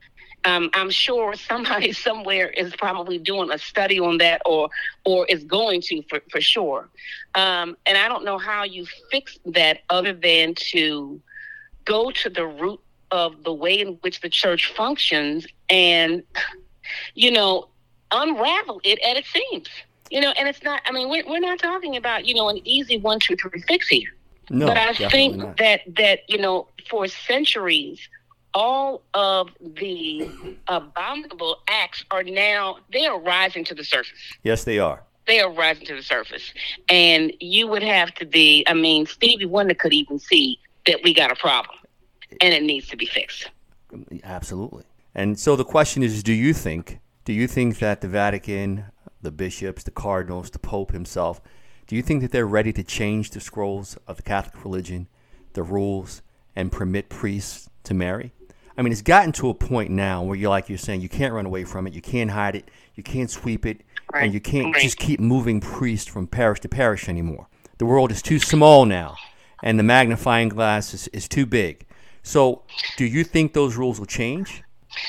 Speaker 5: um, I'm sure somebody somewhere is probably doing a study on that or, or is going to for, for sure. Um, and I don't know how you fix that other than to go to the root of the way in which the church functions and, you know, unravel it at its seams. You know, and it's not, I mean, we're, we're not talking about, you know, an easy one, two, three fix here.
Speaker 1: No,
Speaker 5: but I
Speaker 1: definitely
Speaker 5: think
Speaker 1: not.
Speaker 5: that, that, you know, for centuries, all of the abominable acts are now, they are rising to the surface.
Speaker 1: Yes, they are.
Speaker 5: They are rising to the surface. And you would have to be, I mean, Stevie Wonder could even see that we got a problem and it needs to be fixed.
Speaker 1: Absolutely. And so the question is, do you think, do you think that the Vatican, the bishops, the cardinals, the Pope himself, do you think that they're ready to change the scrolls of the Catholic religion, the rules, and permit priests to marry? I mean, it's gotten to a point now where you're like you're saying, you can't run away from it, you can't hide it, you can't sweep it,
Speaker 5: Right.
Speaker 1: and you can't
Speaker 5: Right.
Speaker 1: just keep moving priests from parish to parish anymore. The world is too small now, and the magnifying glass is, is too big. So do you think those rules will change?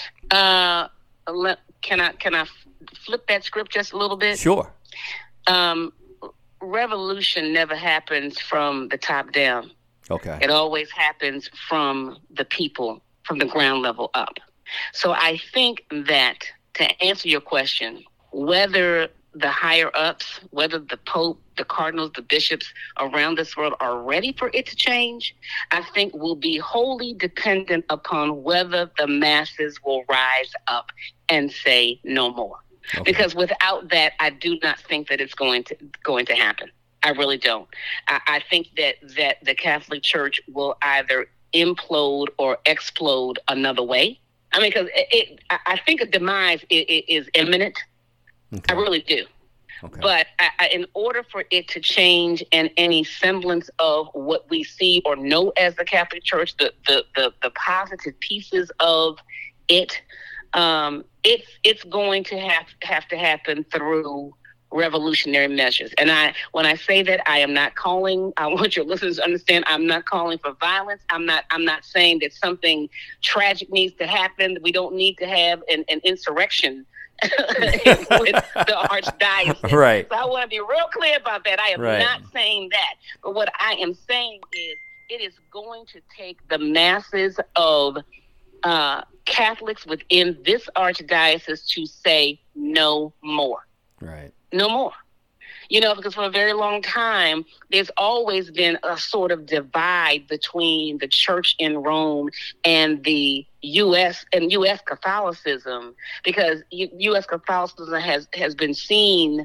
Speaker 5: Uh, let, can I can I flip that script just a little bit?
Speaker 1: Sure.
Speaker 5: Um, revolution never happens from the top down.
Speaker 1: Okay.
Speaker 5: It always happens from the people, from the ground level up. So I think that to answer your question, whether the higher ups, whether the Pope, the cardinals, the bishops around this world are ready for it to change, I think will be wholly dependent upon whether the masses will rise up and say no more.
Speaker 1: Okay.
Speaker 5: Because without that, I do not think that it's going to going to happen. I really don't. I, I think that, that the Catholic Church will either implode or explode another way. I mean, because it, it, I I think a demise is, is imminent.
Speaker 1: Okay.
Speaker 5: I really do.
Speaker 1: Okay.
Speaker 5: But I, I, in order for it to change and any semblance of what we see or know as the Catholic Church, the the the, the positive pieces of it, um, it's it's going to have have to happen through revolutionary measures. And I, when I say that, I am not calling, I want your listeners to understand, I'm not calling for violence. I'm not, I'm not saying that something tragic needs to happen. We don't need to have an, an insurrection with the archdiocese.
Speaker 1: Right.
Speaker 5: So I want to be real clear about that. I am
Speaker 1: Right.
Speaker 5: not saying that. But what I am saying is it is going to take the masses of uh, Catholics within this archdiocese to say no more.
Speaker 1: Right.
Speaker 5: No more. You know, because for a very long time, there's always been a sort of divide between the church in Rome and the U S and U S Catholicism, because U S Catholicism has, has been seen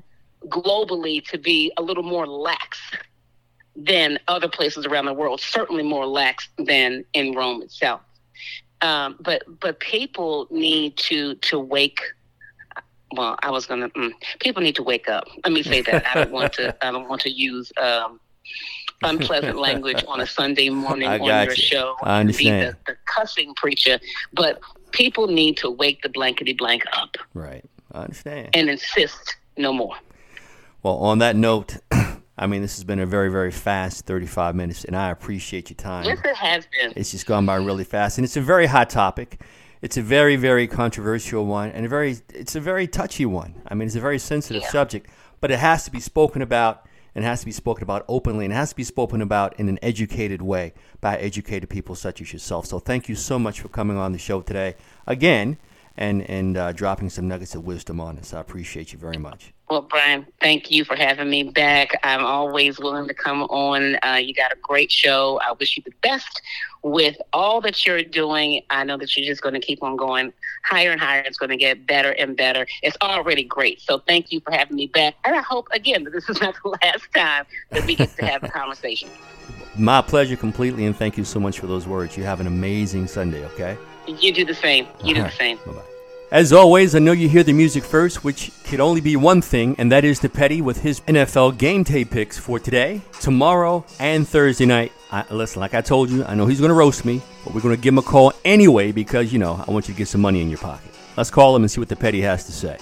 Speaker 5: globally to be a little more lax than other places around the world, certainly more lax than in Rome itself. Um, but but people need to to wake. Well, I was gonna. Mm, people need to wake up. Let me say that. I don't want to. I don't want to use um, unpleasant language on a Sunday morning
Speaker 1: I
Speaker 5: on
Speaker 1: got
Speaker 5: your
Speaker 1: you.
Speaker 5: show.
Speaker 1: I understand.
Speaker 5: Be the, the cussing preacher, but people need to wake the blankety blank up.
Speaker 1: Right. I understand.
Speaker 5: And insist no more.
Speaker 1: Well, on that note, I mean, this has been a very, very fast thirty-five minutes, and I appreciate your time.
Speaker 5: Yes, it has been.
Speaker 1: It's just gone by really fast, and it's a very hot topic. It's a very, very controversial one, and a very, it's a very touchy one. I mean, it's a very sensitive
Speaker 5: Yeah.
Speaker 1: subject, but it has to be spoken about, and it has to be spoken about openly, and it has to be spoken about in an educated way by educated people such as yourself. So thank you so much for coming on the show today again, and, and uh, dropping some nuggets of wisdom on us. I appreciate you very much.
Speaker 5: Well, Brian, thank you for having me back. I'm always willing to come on. Uh, you got a great show. I wish you the best with all that you're doing. I know that you're just going to keep on going higher and higher. It's going to get better and better. It's already great. So thank you for having me back. And I hope, again, that this is not the last time that we get to have a conversation.
Speaker 1: My pleasure completely, and thank you so much for those words. You have an amazing Sunday, okay?
Speaker 5: You do the same. You do
Speaker 1: All
Speaker 5: the
Speaker 1: right.
Speaker 5: same.
Speaker 1: Bye-bye. As always, I know you hear the music first, which could only be one thing, and that is the Petty with his N F L game day picks for today, tomorrow, and Thursday night. I, listen, like I told you, I know he's going to roast me, but we're going to give him a call anyway because, you know, I want you to get some money in your pocket. Let's call him and see what the Petty has to say.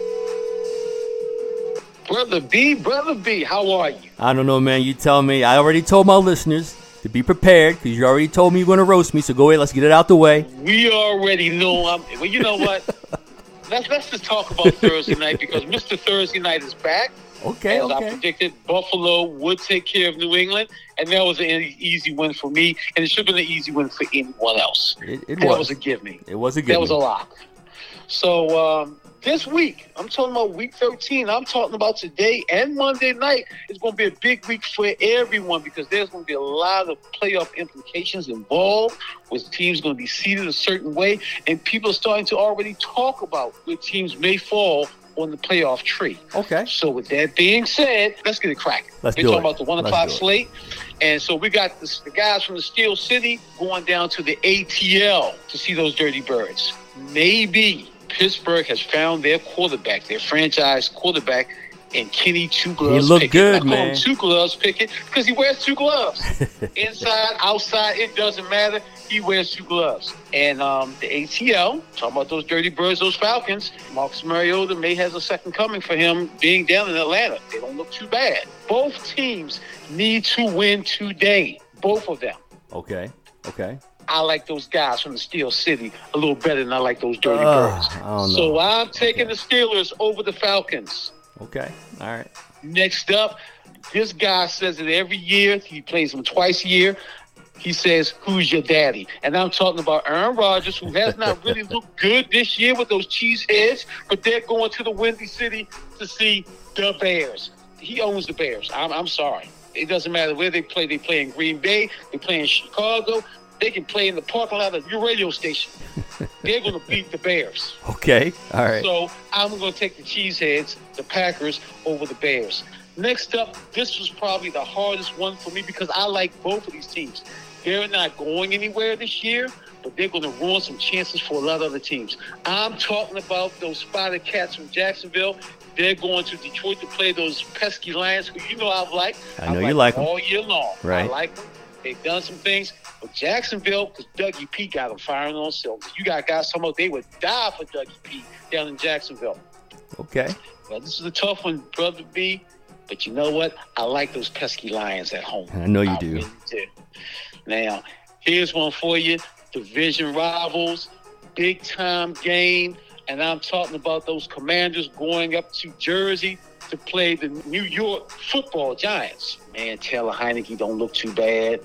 Speaker 6: Brother B, Brother B, how are you?
Speaker 1: I don't know, man. You tell me. I already told my listeners to be prepared because you already told me you're going to roast me, so go ahead. Let's get it out the way.
Speaker 6: We already know. I'm, well, you know what? let's let's just talk about Thursday night because Mister Thursday night is back.
Speaker 1: Okay,
Speaker 6: As I
Speaker 1: okay.
Speaker 6: predicted, Buffalo would take care of New England, and that was an easy win for me, and it should have been an easy win for anyone else.
Speaker 1: It, it
Speaker 6: that
Speaker 1: was.
Speaker 6: was a give me.
Speaker 1: It was a good
Speaker 6: That was a
Speaker 1: one.
Speaker 6: lock. So um, this week, I'm talking about week thirteen. I'm talking about today and Monday night. It's going to be a big week for everyone because there's going to be a lot of playoff implications involved with teams going to be seeded a certain way, and people are starting to already talk about where teams may fall on the playoff tree.
Speaker 1: Okay.
Speaker 6: So with that being said, let's get it cracking.
Speaker 1: Let's
Speaker 6: We're
Speaker 1: do
Speaker 6: talking
Speaker 1: it.
Speaker 6: about the one
Speaker 1: Let's
Speaker 6: o'clock
Speaker 1: do it.
Speaker 6: slate. And so we got this, the guys from the Steel City going down to the A T L to see those Dirty Birds. Maybe Pittsburgh has found their quarterback, their franchise quarterback, and Kenny Two Gloves
Speaker 1: looked
Speaker 6: Pickett.
Speaker 1: good,
Speaker 6: I call
Speaker 1: man.
Speaker 6: him Two Gloves Pickett because he wears two gloves. Inside, outside, it doesn't matter. He wears two gloves. And um, the A T L, talking about those Dirty Birds, those Falcons, Marcus Mariota may have a second coming for him being down in Atlanta. They don't look too bad. Both teams need to win today. Both of them.
Speaker 1: Okay, okay.
Speaker 6: I like those guys from the Steel City a little better than I like those Dirty
Speaker 1: Ugh,
Speaker 6: Birds.
Speaker 1: I don't know.
Speaker 6: So I'm taking
Speaker 1: Okay.
Speaker 6: the Steelers over the Falcons.
Speaker 1: Okay, all right.
Speaker 6: Next up, this guy says it every year. He plays them twice a year. He says, who's your daddy? And I'm talking about Aaron Rodgers, who has not really looked good this year with those cheese heads, but they're going to the Windy City to see the Bears. He owns the Bears. I'm, I'm sorry. It doesn't matter where they play. They play in Green Bay. They play in Chicago. They can play in the parking lot of your radio station. They're going to beat the Bears.
Speaker 1: Okay, all right.
Speaker 6: So I'm going to take the Cheeseheads, the Packers, over the Bears. Next up, this was probably the hardest one for me because I like both of these teams. They're not going anywhere this year, but they're going to ruin some chances for a lot of other teams. I'm talking about those Spotted Cats from Jacksonville. They're going to Detroit to play those pesky Lions, who you know I've liked.
Speaker 1: I know
Speaker 6: I've
Speaker 1: you like
Speaker 6: them
Speaker 1: them.
Speaker 6: all year long.
Speaker 1: Right.
Speaker 6: I like them. They've done some things. But Jacksonville, because Dougie P got them firing on cylinders. You got guys talking about they would die for Dougie P down in Jacksonville.
Speaker 1: Okay.
Speaker 6: Well, this is a tough one, Brother B. But you know what? I like those pesky Lions at home.
Speaker 1: I know you
Speaker 6: I
Speaker 1: do.
Speaker 6: Really do. Now, here's one for you. Division rivals, big time game. And I'm talking about those Commanders going up to Jersey to play the New York Football Giants. Man, Taylor Heineke don't look too bad.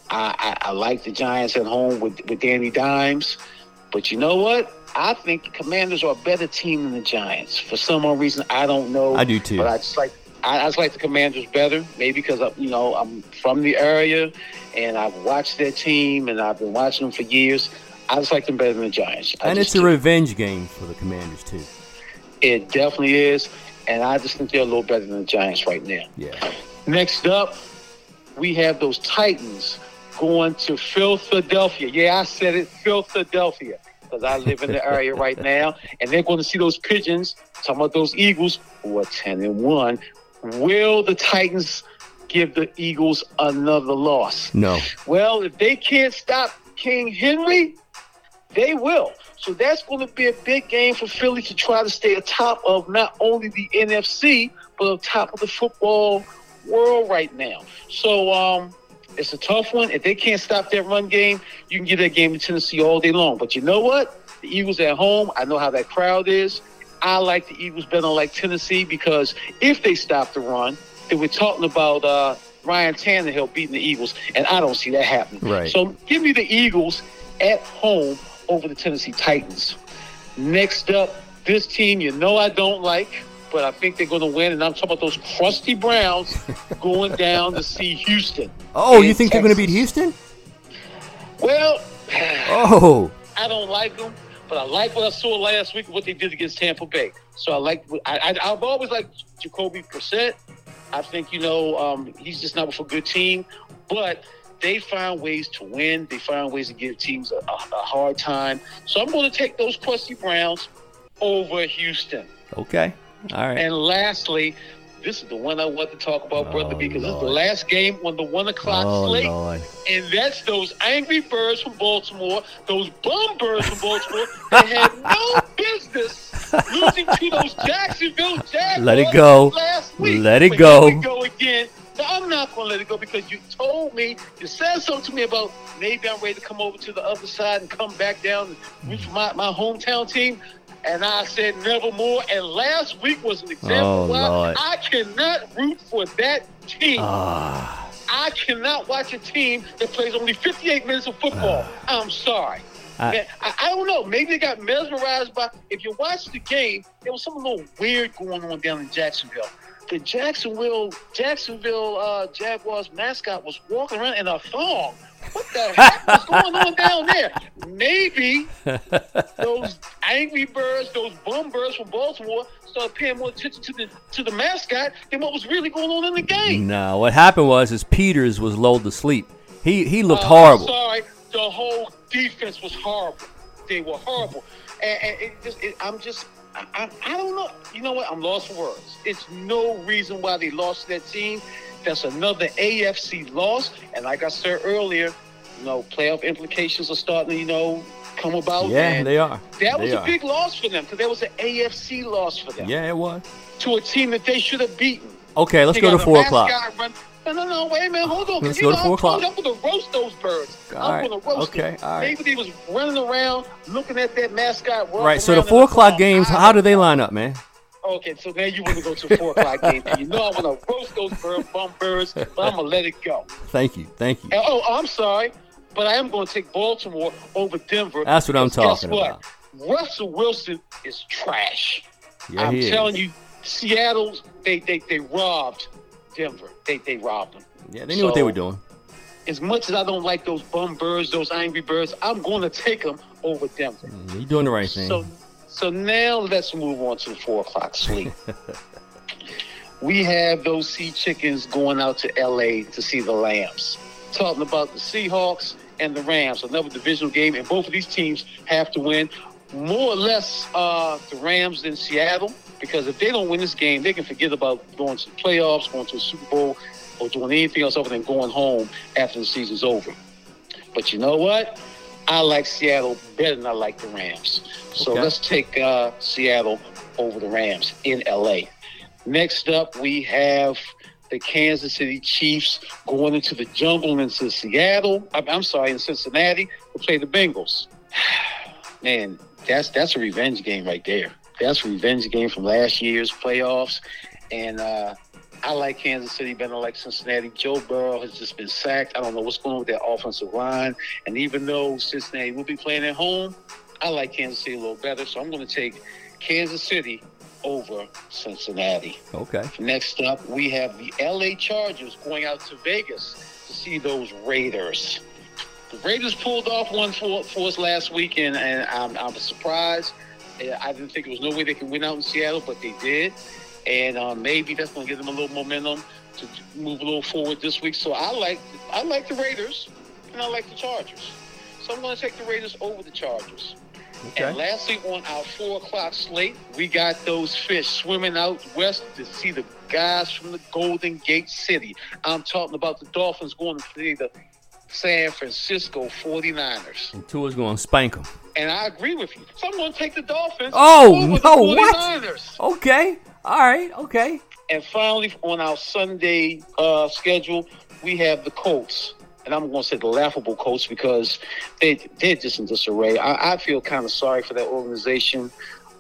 Speaker 6: I, I, I like the Giants at home with, with Danny Dimes. But you know what? I think the Commanders are a better team than the Giants. For some odd reason, I don't know.
Speaker 1: I do too.
Speaker 6: But I just like I, I just like the Commanders better. Maybe because I, you know I'm from the area and I've watched their team and I've been watching them for years. I just like them better than the Giants. I
Speaker 1: And
Speaker 6: just
Speaker 1: it's a
Speaker 6: do.
Speaker 1: revenge game for the Commanders too.
Speaker 6: It definitely is. And I just think they're a little better than the Giants right now.
Speaker 1: Yeah.
Speaker 6: Next up, we have those Titans going to Philadelphia. Yeah, I said it, Philadelphia, because I live in the area right now. And they're going to see those Pigeons, talking about those Eagles, who are ten and one. Will the Titans give the Eagles another loss?
Speaker 1: No.
Speaker 6: Well, if they can't stop King Henry, they will. So that's going to be a big game for Philly to try to stay atop of not only the N F C, but on top of the football world right now. So um, it's a tough one. If they can't stop that run game, you can give that game to Tennessee all day long. But you know what? The Eagles at home, I know how that crowd is. I like the Eagles better like Tennessee because if they stop the run, then we're talking about uh, Ryan Tannehill beating the Eagles, and I don't see that happening.
Speaker 1: Right.
Speaker 6: So give me the Eagles at home over the Tennessee Titans. Next up, this team you know I don't like, but I think they're going to win, and I'm talking about those crusty Browns going down to see Houston.
Speaker 1: Oh, you think
Speaker 6: Texas.
Speaker 1: they're going to beat Houston?
Speaker 6: Well,
Speaker 1: Oh.
Speaker 6: I don't like them, but I like what I saw last week, what they did against Tampa Bay. So I like, I, I, I've always liked Jacoby Brissett. I think, you know, um, he's just not with a good team, but they find ways to win. They find ways to give teams a, a, a hard time. So I'm going to take those crusty Browns over Houston.
Speaker 1: Okay. All right.
Speaker 6: And lastly, this is the one I want to talk about, brother,
Speaker 1: Oh,
Speaker 6: because this is the
Speaker 1: Lord.
Speaker 6: last game on the one o'clock
Speaker 1: Oh,
Speaker 6: slate.
Speaker 1: Lord.
Speaker 6: And that's those angry birds from Baltimore, those bum birds from Baltimore that had no business losing to those Jacksonville Jaguars
Speaker 1: Let it go.
Speaker 6: last week.
Speaker 1: Let it
Speaker 6: But
Speaker 1: go.
Speaker 6: Here we go again. No, I'm not going to let it go because you told me, you said something to me about maybe I'm ready to come over to the other side and come back down and root for my, my hometown team. And I said nevermore. And last week was an example
Speaker 1: Oh,
Speaker 6: why
Speaker 1: Lord.
Speaker 6: I cannot root for that team.
Speaker 1: Ah.
Speaker 6: I cannot watch a team that plays only fifty-eight minutes of football. I'm sorry.
Speaker 1: I-
Speaker 6: Man, I, I don't know. Maybe they got mesmerized by. If you watch the game, there was something a little weird going on down in Jacksonville. The Jacksonville Jacksonville uh, Jaguars mascot was walking around in a thong. What the heck was going on down there? Maybe those angry birds, those bum birds from Baltimore, started paying more attention to the to the mascot than what was really going on in the game.
Speaker 1: No, what happened was is Peters was lulled to sleep. He he looked
Speaker 6: Uh,
Speaker 1: horrible.
Speaker 6: I'm sorry, the whole defense was horrible. They were horrible, and, and it just it, I'm just I, I I don't know. You know what? I'm lost for words. It's no reason why they lost to that team. That's another A F C loss, and like I said earlier, you know, playoff implications are starting to you know come about.
Speaker 1: Yeah,
Speaker 6: and
Speaker 1: they are.
Speaker 6: That was
Speaker 1: They
Speaker 6: a
Speaker 1: are.
Speaker 6: big loss for them because that was an A F C loss for them.
Speaker 1: Yeah, it was.
Speaker 6: To a team that they should have beaten.
Speaker 1: Okay, let's
Speaker 6: They
Speaker 1: go to
Speaker 6: got a
Speaker 1: four o'clock.
Speaker 6: mascot run- No, no, no, wait a minute, hold on. 'cause
Speaker 1: Let's
Speaker 6: you
Speaker 1: go
Speaker 6: know,
Speaker 1: to four
Speaker 6: I'm told
Speaker 1: o'clock.
Speaker 6: I'm going to roast those birds.
Speaker 1: All right,
Speaker 6: I'm going to roast
Speaker 1: okay,
Speaker 6: them.
Speaker 1: all right.
Speaker 6: Maybe they was running around looking at that mascot. walking
Speaker 1: Right, so the
Speaker 6: around in
Speaker 1: four o'clock
Speaker 6: thong.
Speaker 1: games,
Speaker 6: I-
Speaker 1: how do they line up, man?
Speaker 6: Okay, so now you want to go to the four o'clock game. And you know I want to roast those bird, bum birds, but I'm going to let it go.
Speaker 1: Thank you, thank you.
Speaker 6: And, oh, I'm sorry, but I am going to take Baltimore over Denver.
Speaker 1: That's what I'm
Speaker 6: because
Speaker 1: talking
Speaker 6: guess what? Russell Wilson is trash.
Speaker 1: Yeah,
Speaker 6: I'm
Speaker 1: he is.
Speaker 6: telling you, Seattle, they, they, they robbed Denver. They, they robbed them.
Speaker 1: Yeah, they knew what they
Speaker 6: So,
Speaker 1: were doing.
Speaker 6: As much as I don't like those bum birds, those angry birds, I'm going to take them over Denver.
Speaker 1: You're doing the right thing.
Speaker 6: So, so now let's move on to the four o'clock sleep. We have those Sea Chickens going out to L A to see the Lambs. Talking about the Seahawks and the Rams, another divisional game, and both of these teams have to win. More or less uh, the Rams than Seattle, because if they don't win this game, they can forget about going to the playoffs, going to the Super Bowl, or doing anything else other than going home after the season's over. But you know what? I like Seattle better than I like the Rams. So
Speaker 1: Okay.
Speaker 6: let's take uh, Seattle over the Rams in L A. Next up, we have the Kansas City Chiefs going into the jungle into Seattle. I'm, I'm sorry, in Cincinnati to play the Bengals. Man, that's that's a revenge game right there. That's a revenge game from last year's playoffs. And uh, I like Kansas City better than I like Cincinnati. Joe Burrow has just been sacked. I don't know what's going on with their offensive line. And even though Cincinnati will be playing at home, I like Kansas City a little better. So I'm going to take Kansas City over Cincinnati.
Speaker 1: Okay.
Speaker 6: Next up, we have the L A Chargers going out to Vegas to see those Raiders. The Raiders pulled off one for, for us last weekend, and I'm, I'm surprised. I didn't think there was no way they could win out in Seattle, but they did. and uh, maybe that's going to give them a little momentum to move a little forward this week. So I like I like the Raiders, and I like the Chargers. So I'm going to take the Raiders over the Chargers.
Speaker 1: Okay.
Speaker 6: And lastly, on our four o'clock slate, we got those fish swimming out west to see the guys from the Golden Gate City. I'm talking about the Dolphins going to play the San Francisco forty-niners.
Speaker 1: And Tua's going to spank them.
Speaker 6: And I agree with you. So I'm going to take the Dolphins
Speaker 1: Oh,
Speaker 6: over
Speaker 1: no,
Speaker 6: the forty-niners.
Speaker 1: what? Okay. All right. Okay.
Speaker 6: And finally, on our Sunday uh, schedule, we have the Colts. And I'm going to say the laughable Colts because they, they're just in disarray. I, I feel kind of sorry for that organization.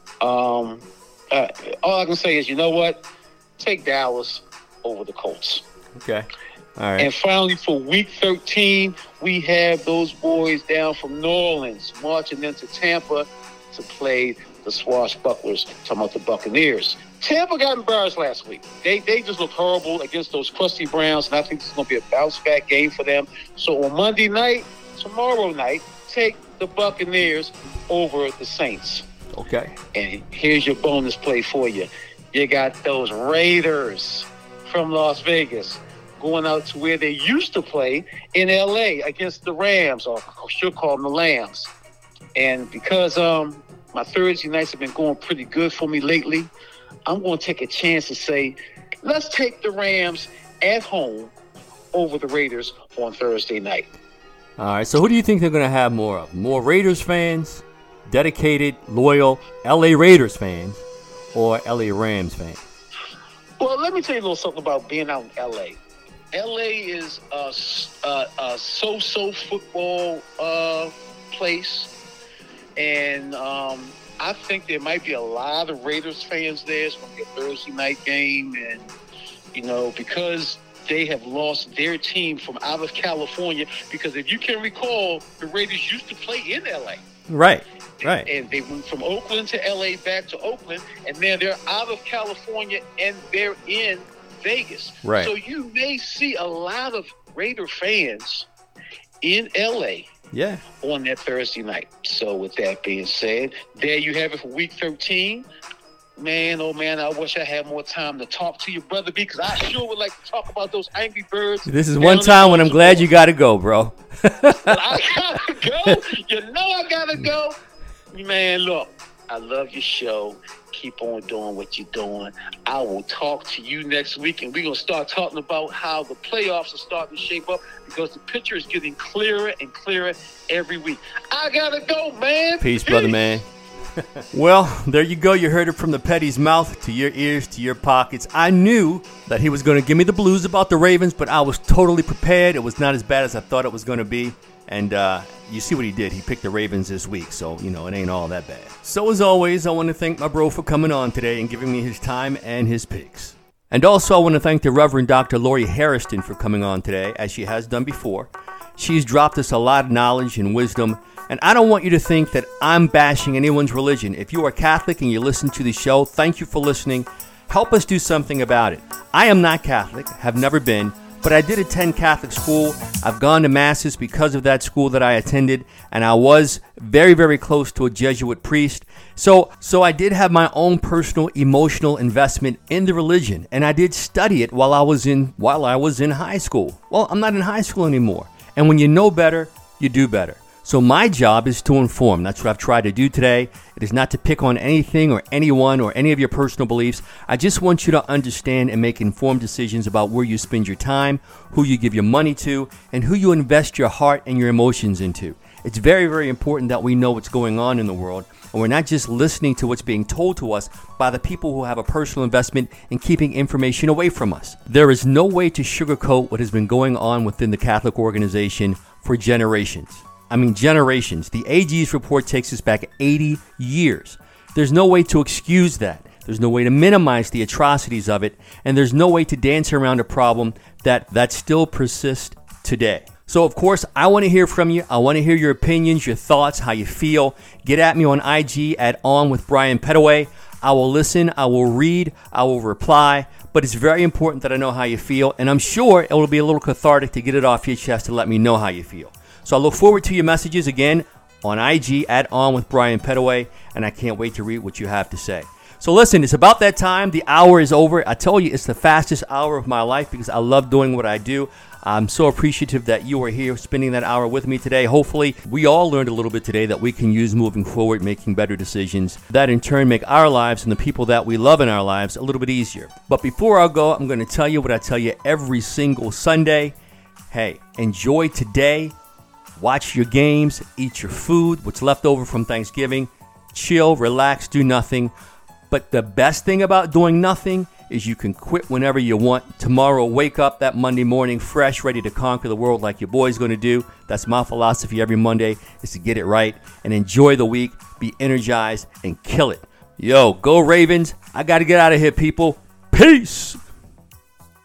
Speaker 6: Um, uh, all I can say is, you know what? Take Dallas over the Colts.
Speaker 1: Okay. All right.
Speaker 6: And finally, for week thirteen, we have those boys down from New Orleans marching into Tampa to play the Swashbucklers, talking about the Buccaneers. Tampa got embarrassed last week. They they just looked horrible against those crusty Browns, and I think this is going to be a bounce-back game for them. So on Monday night, tomorrow night, take the Buccaneers over the Saints.
Speaker 1: Okay.
Speaker 6: And here's your bonus play for you. You got those Raiders from Las Vegas going out to where they used to play in L A against the Rams, or I should call them the Lambs. And because um my Thursday nights have been going pretty good for me lately, I'm going to take a chance to say, let's take the Rams at home over the Raiders on Thursday night.
Speaker 1: All right. So who do you think they're going to have more of? More Raiders fans, dedicated, loyal L A Raiders fans, or L A Rams fans?
Speaker 6: Well, let me tell you a little something about being out in L A. L A is a, a, a so-so football uh, place. And um, I think there might be a lot of Raiders fans there. It's going to be a Thursday night game. And, you know, because they have lost their team from out of California. Because if you can recall, the Raiders used to play in L A.
Speaker 1: Right, right.
Speaker 6: And they went from Oakland to L A back to Oakland. And now they're out of California and they're in Vegas.
Speaker 1: Right.
Speaker 6: So you may see a lot of Raider fans in L A.
Speaker 1: Yeah.
Speaker 6: On that Thursday night. So with that being said, there you have it for week thirteen. Man, oh man, I wish I had more time to talk to you, Brother B, because I sure would like to talk about those Angry Birds.
Speaker 1: This is one time when I'm glad you got to go, bro.
Speaker 6: But I gotta go. You know I gotta go. Man, look, I love your show. Keep on doing what you're doing. I will talk to you next week, and we're going to start talking about how the playoffs are starting to shape up because the picture is getting clearer and clearer every week. I got to go, man.
Speaker 1: Peace, Peace. Brother man. Well, there you go. You heard it from the Petty's mouth to your ears to your pockets. I knew that he was going to give me the blues about the Ravens, but I was totally prepared. It was not as bad as I thought it was going to be. And uh, you see what he did. He picked the Ravens this week, so, you know, it ain't all that bad. So, as always, I want to thank my bro for coming on today and giving me his time and his picks. And also, I want to thank the Reverend Doctor Lori Hairston for coming on today, as she has done before. She's dropped us a lot of knowledge and wisdom, and I don't want you to think that I'm bashing anyone's religion. If you are Catholic and you listen to the show, thank you for listening. Help us do something about it. I am not Catholic, have never been, but I did attend Catholic school. I've gone to masses because of that school that I attended, and I was very, very close to a Jesuit priest. So, so I did have my own personal emotional investment in the religion, and I did study it while I was in while I was in high school. Well, I'm not in high school anymore, and when you know better, you do better. So my job is to inform. That's what I've tried to do today. It is not to pick on anything or anyone or any of your personal beliefs. I just want you to understand and make informed decisions about where you spend your time, who you give your money to, and who you invest your heart and your emotions into. It's very, very important that we know what's going on in the world, and we're not just listening to what's being told to us by the people who have a personal investment in keeping information away from us. There is no way to sugarcoat what has been going on within the Catholic organization for generations. I mean, generations. The A G's report takes us back eighty years. There's no way to excuse that. There's no way to minimize the atrocities of it. And there's no way to dance around a problem that, that still persists today. So, of course, I want to hear from you. I want to hear your opinions, your thoughts, how you feel. Get at me on I G at On with Brian Pettaway. I will listen. I will read. I will reply. But it's very important that I know how you feel. And I'm sure it will be a little cathartic to get it off your chest to let me know how you feel. So I look forward to your messages again on I G at On with Brian Pettaway, and I can't wait to read what you have to say. So listen, it's about that time. The hour is over. I tell you, it's the fastest hour of my life because I love doing what I do. I'm so appreciative that you are here spending that hour with me today. Hopefully, we all learned a little bit today that we can use moving forward, making better decisions that in turn make our lives and the people that we love in our lives a little bit easier. But before I go, I'm going to tell you what I tell you every single Sunday. Hey, enjoy today. Watch your games, eat your food, what's left over from Thanksgiving. Chill, relax, do nothing. But the best thing about doing nothing is you can quit whenever you want. Tomorrow, wake up that Monday morning fresh, ready to conquer the world like your boy's going to do. That's my philosophy every Monday, is to get it right and enjoy the week, be energized, and kill it. Yo, go Ravens. I got to get out of here, people. Peace.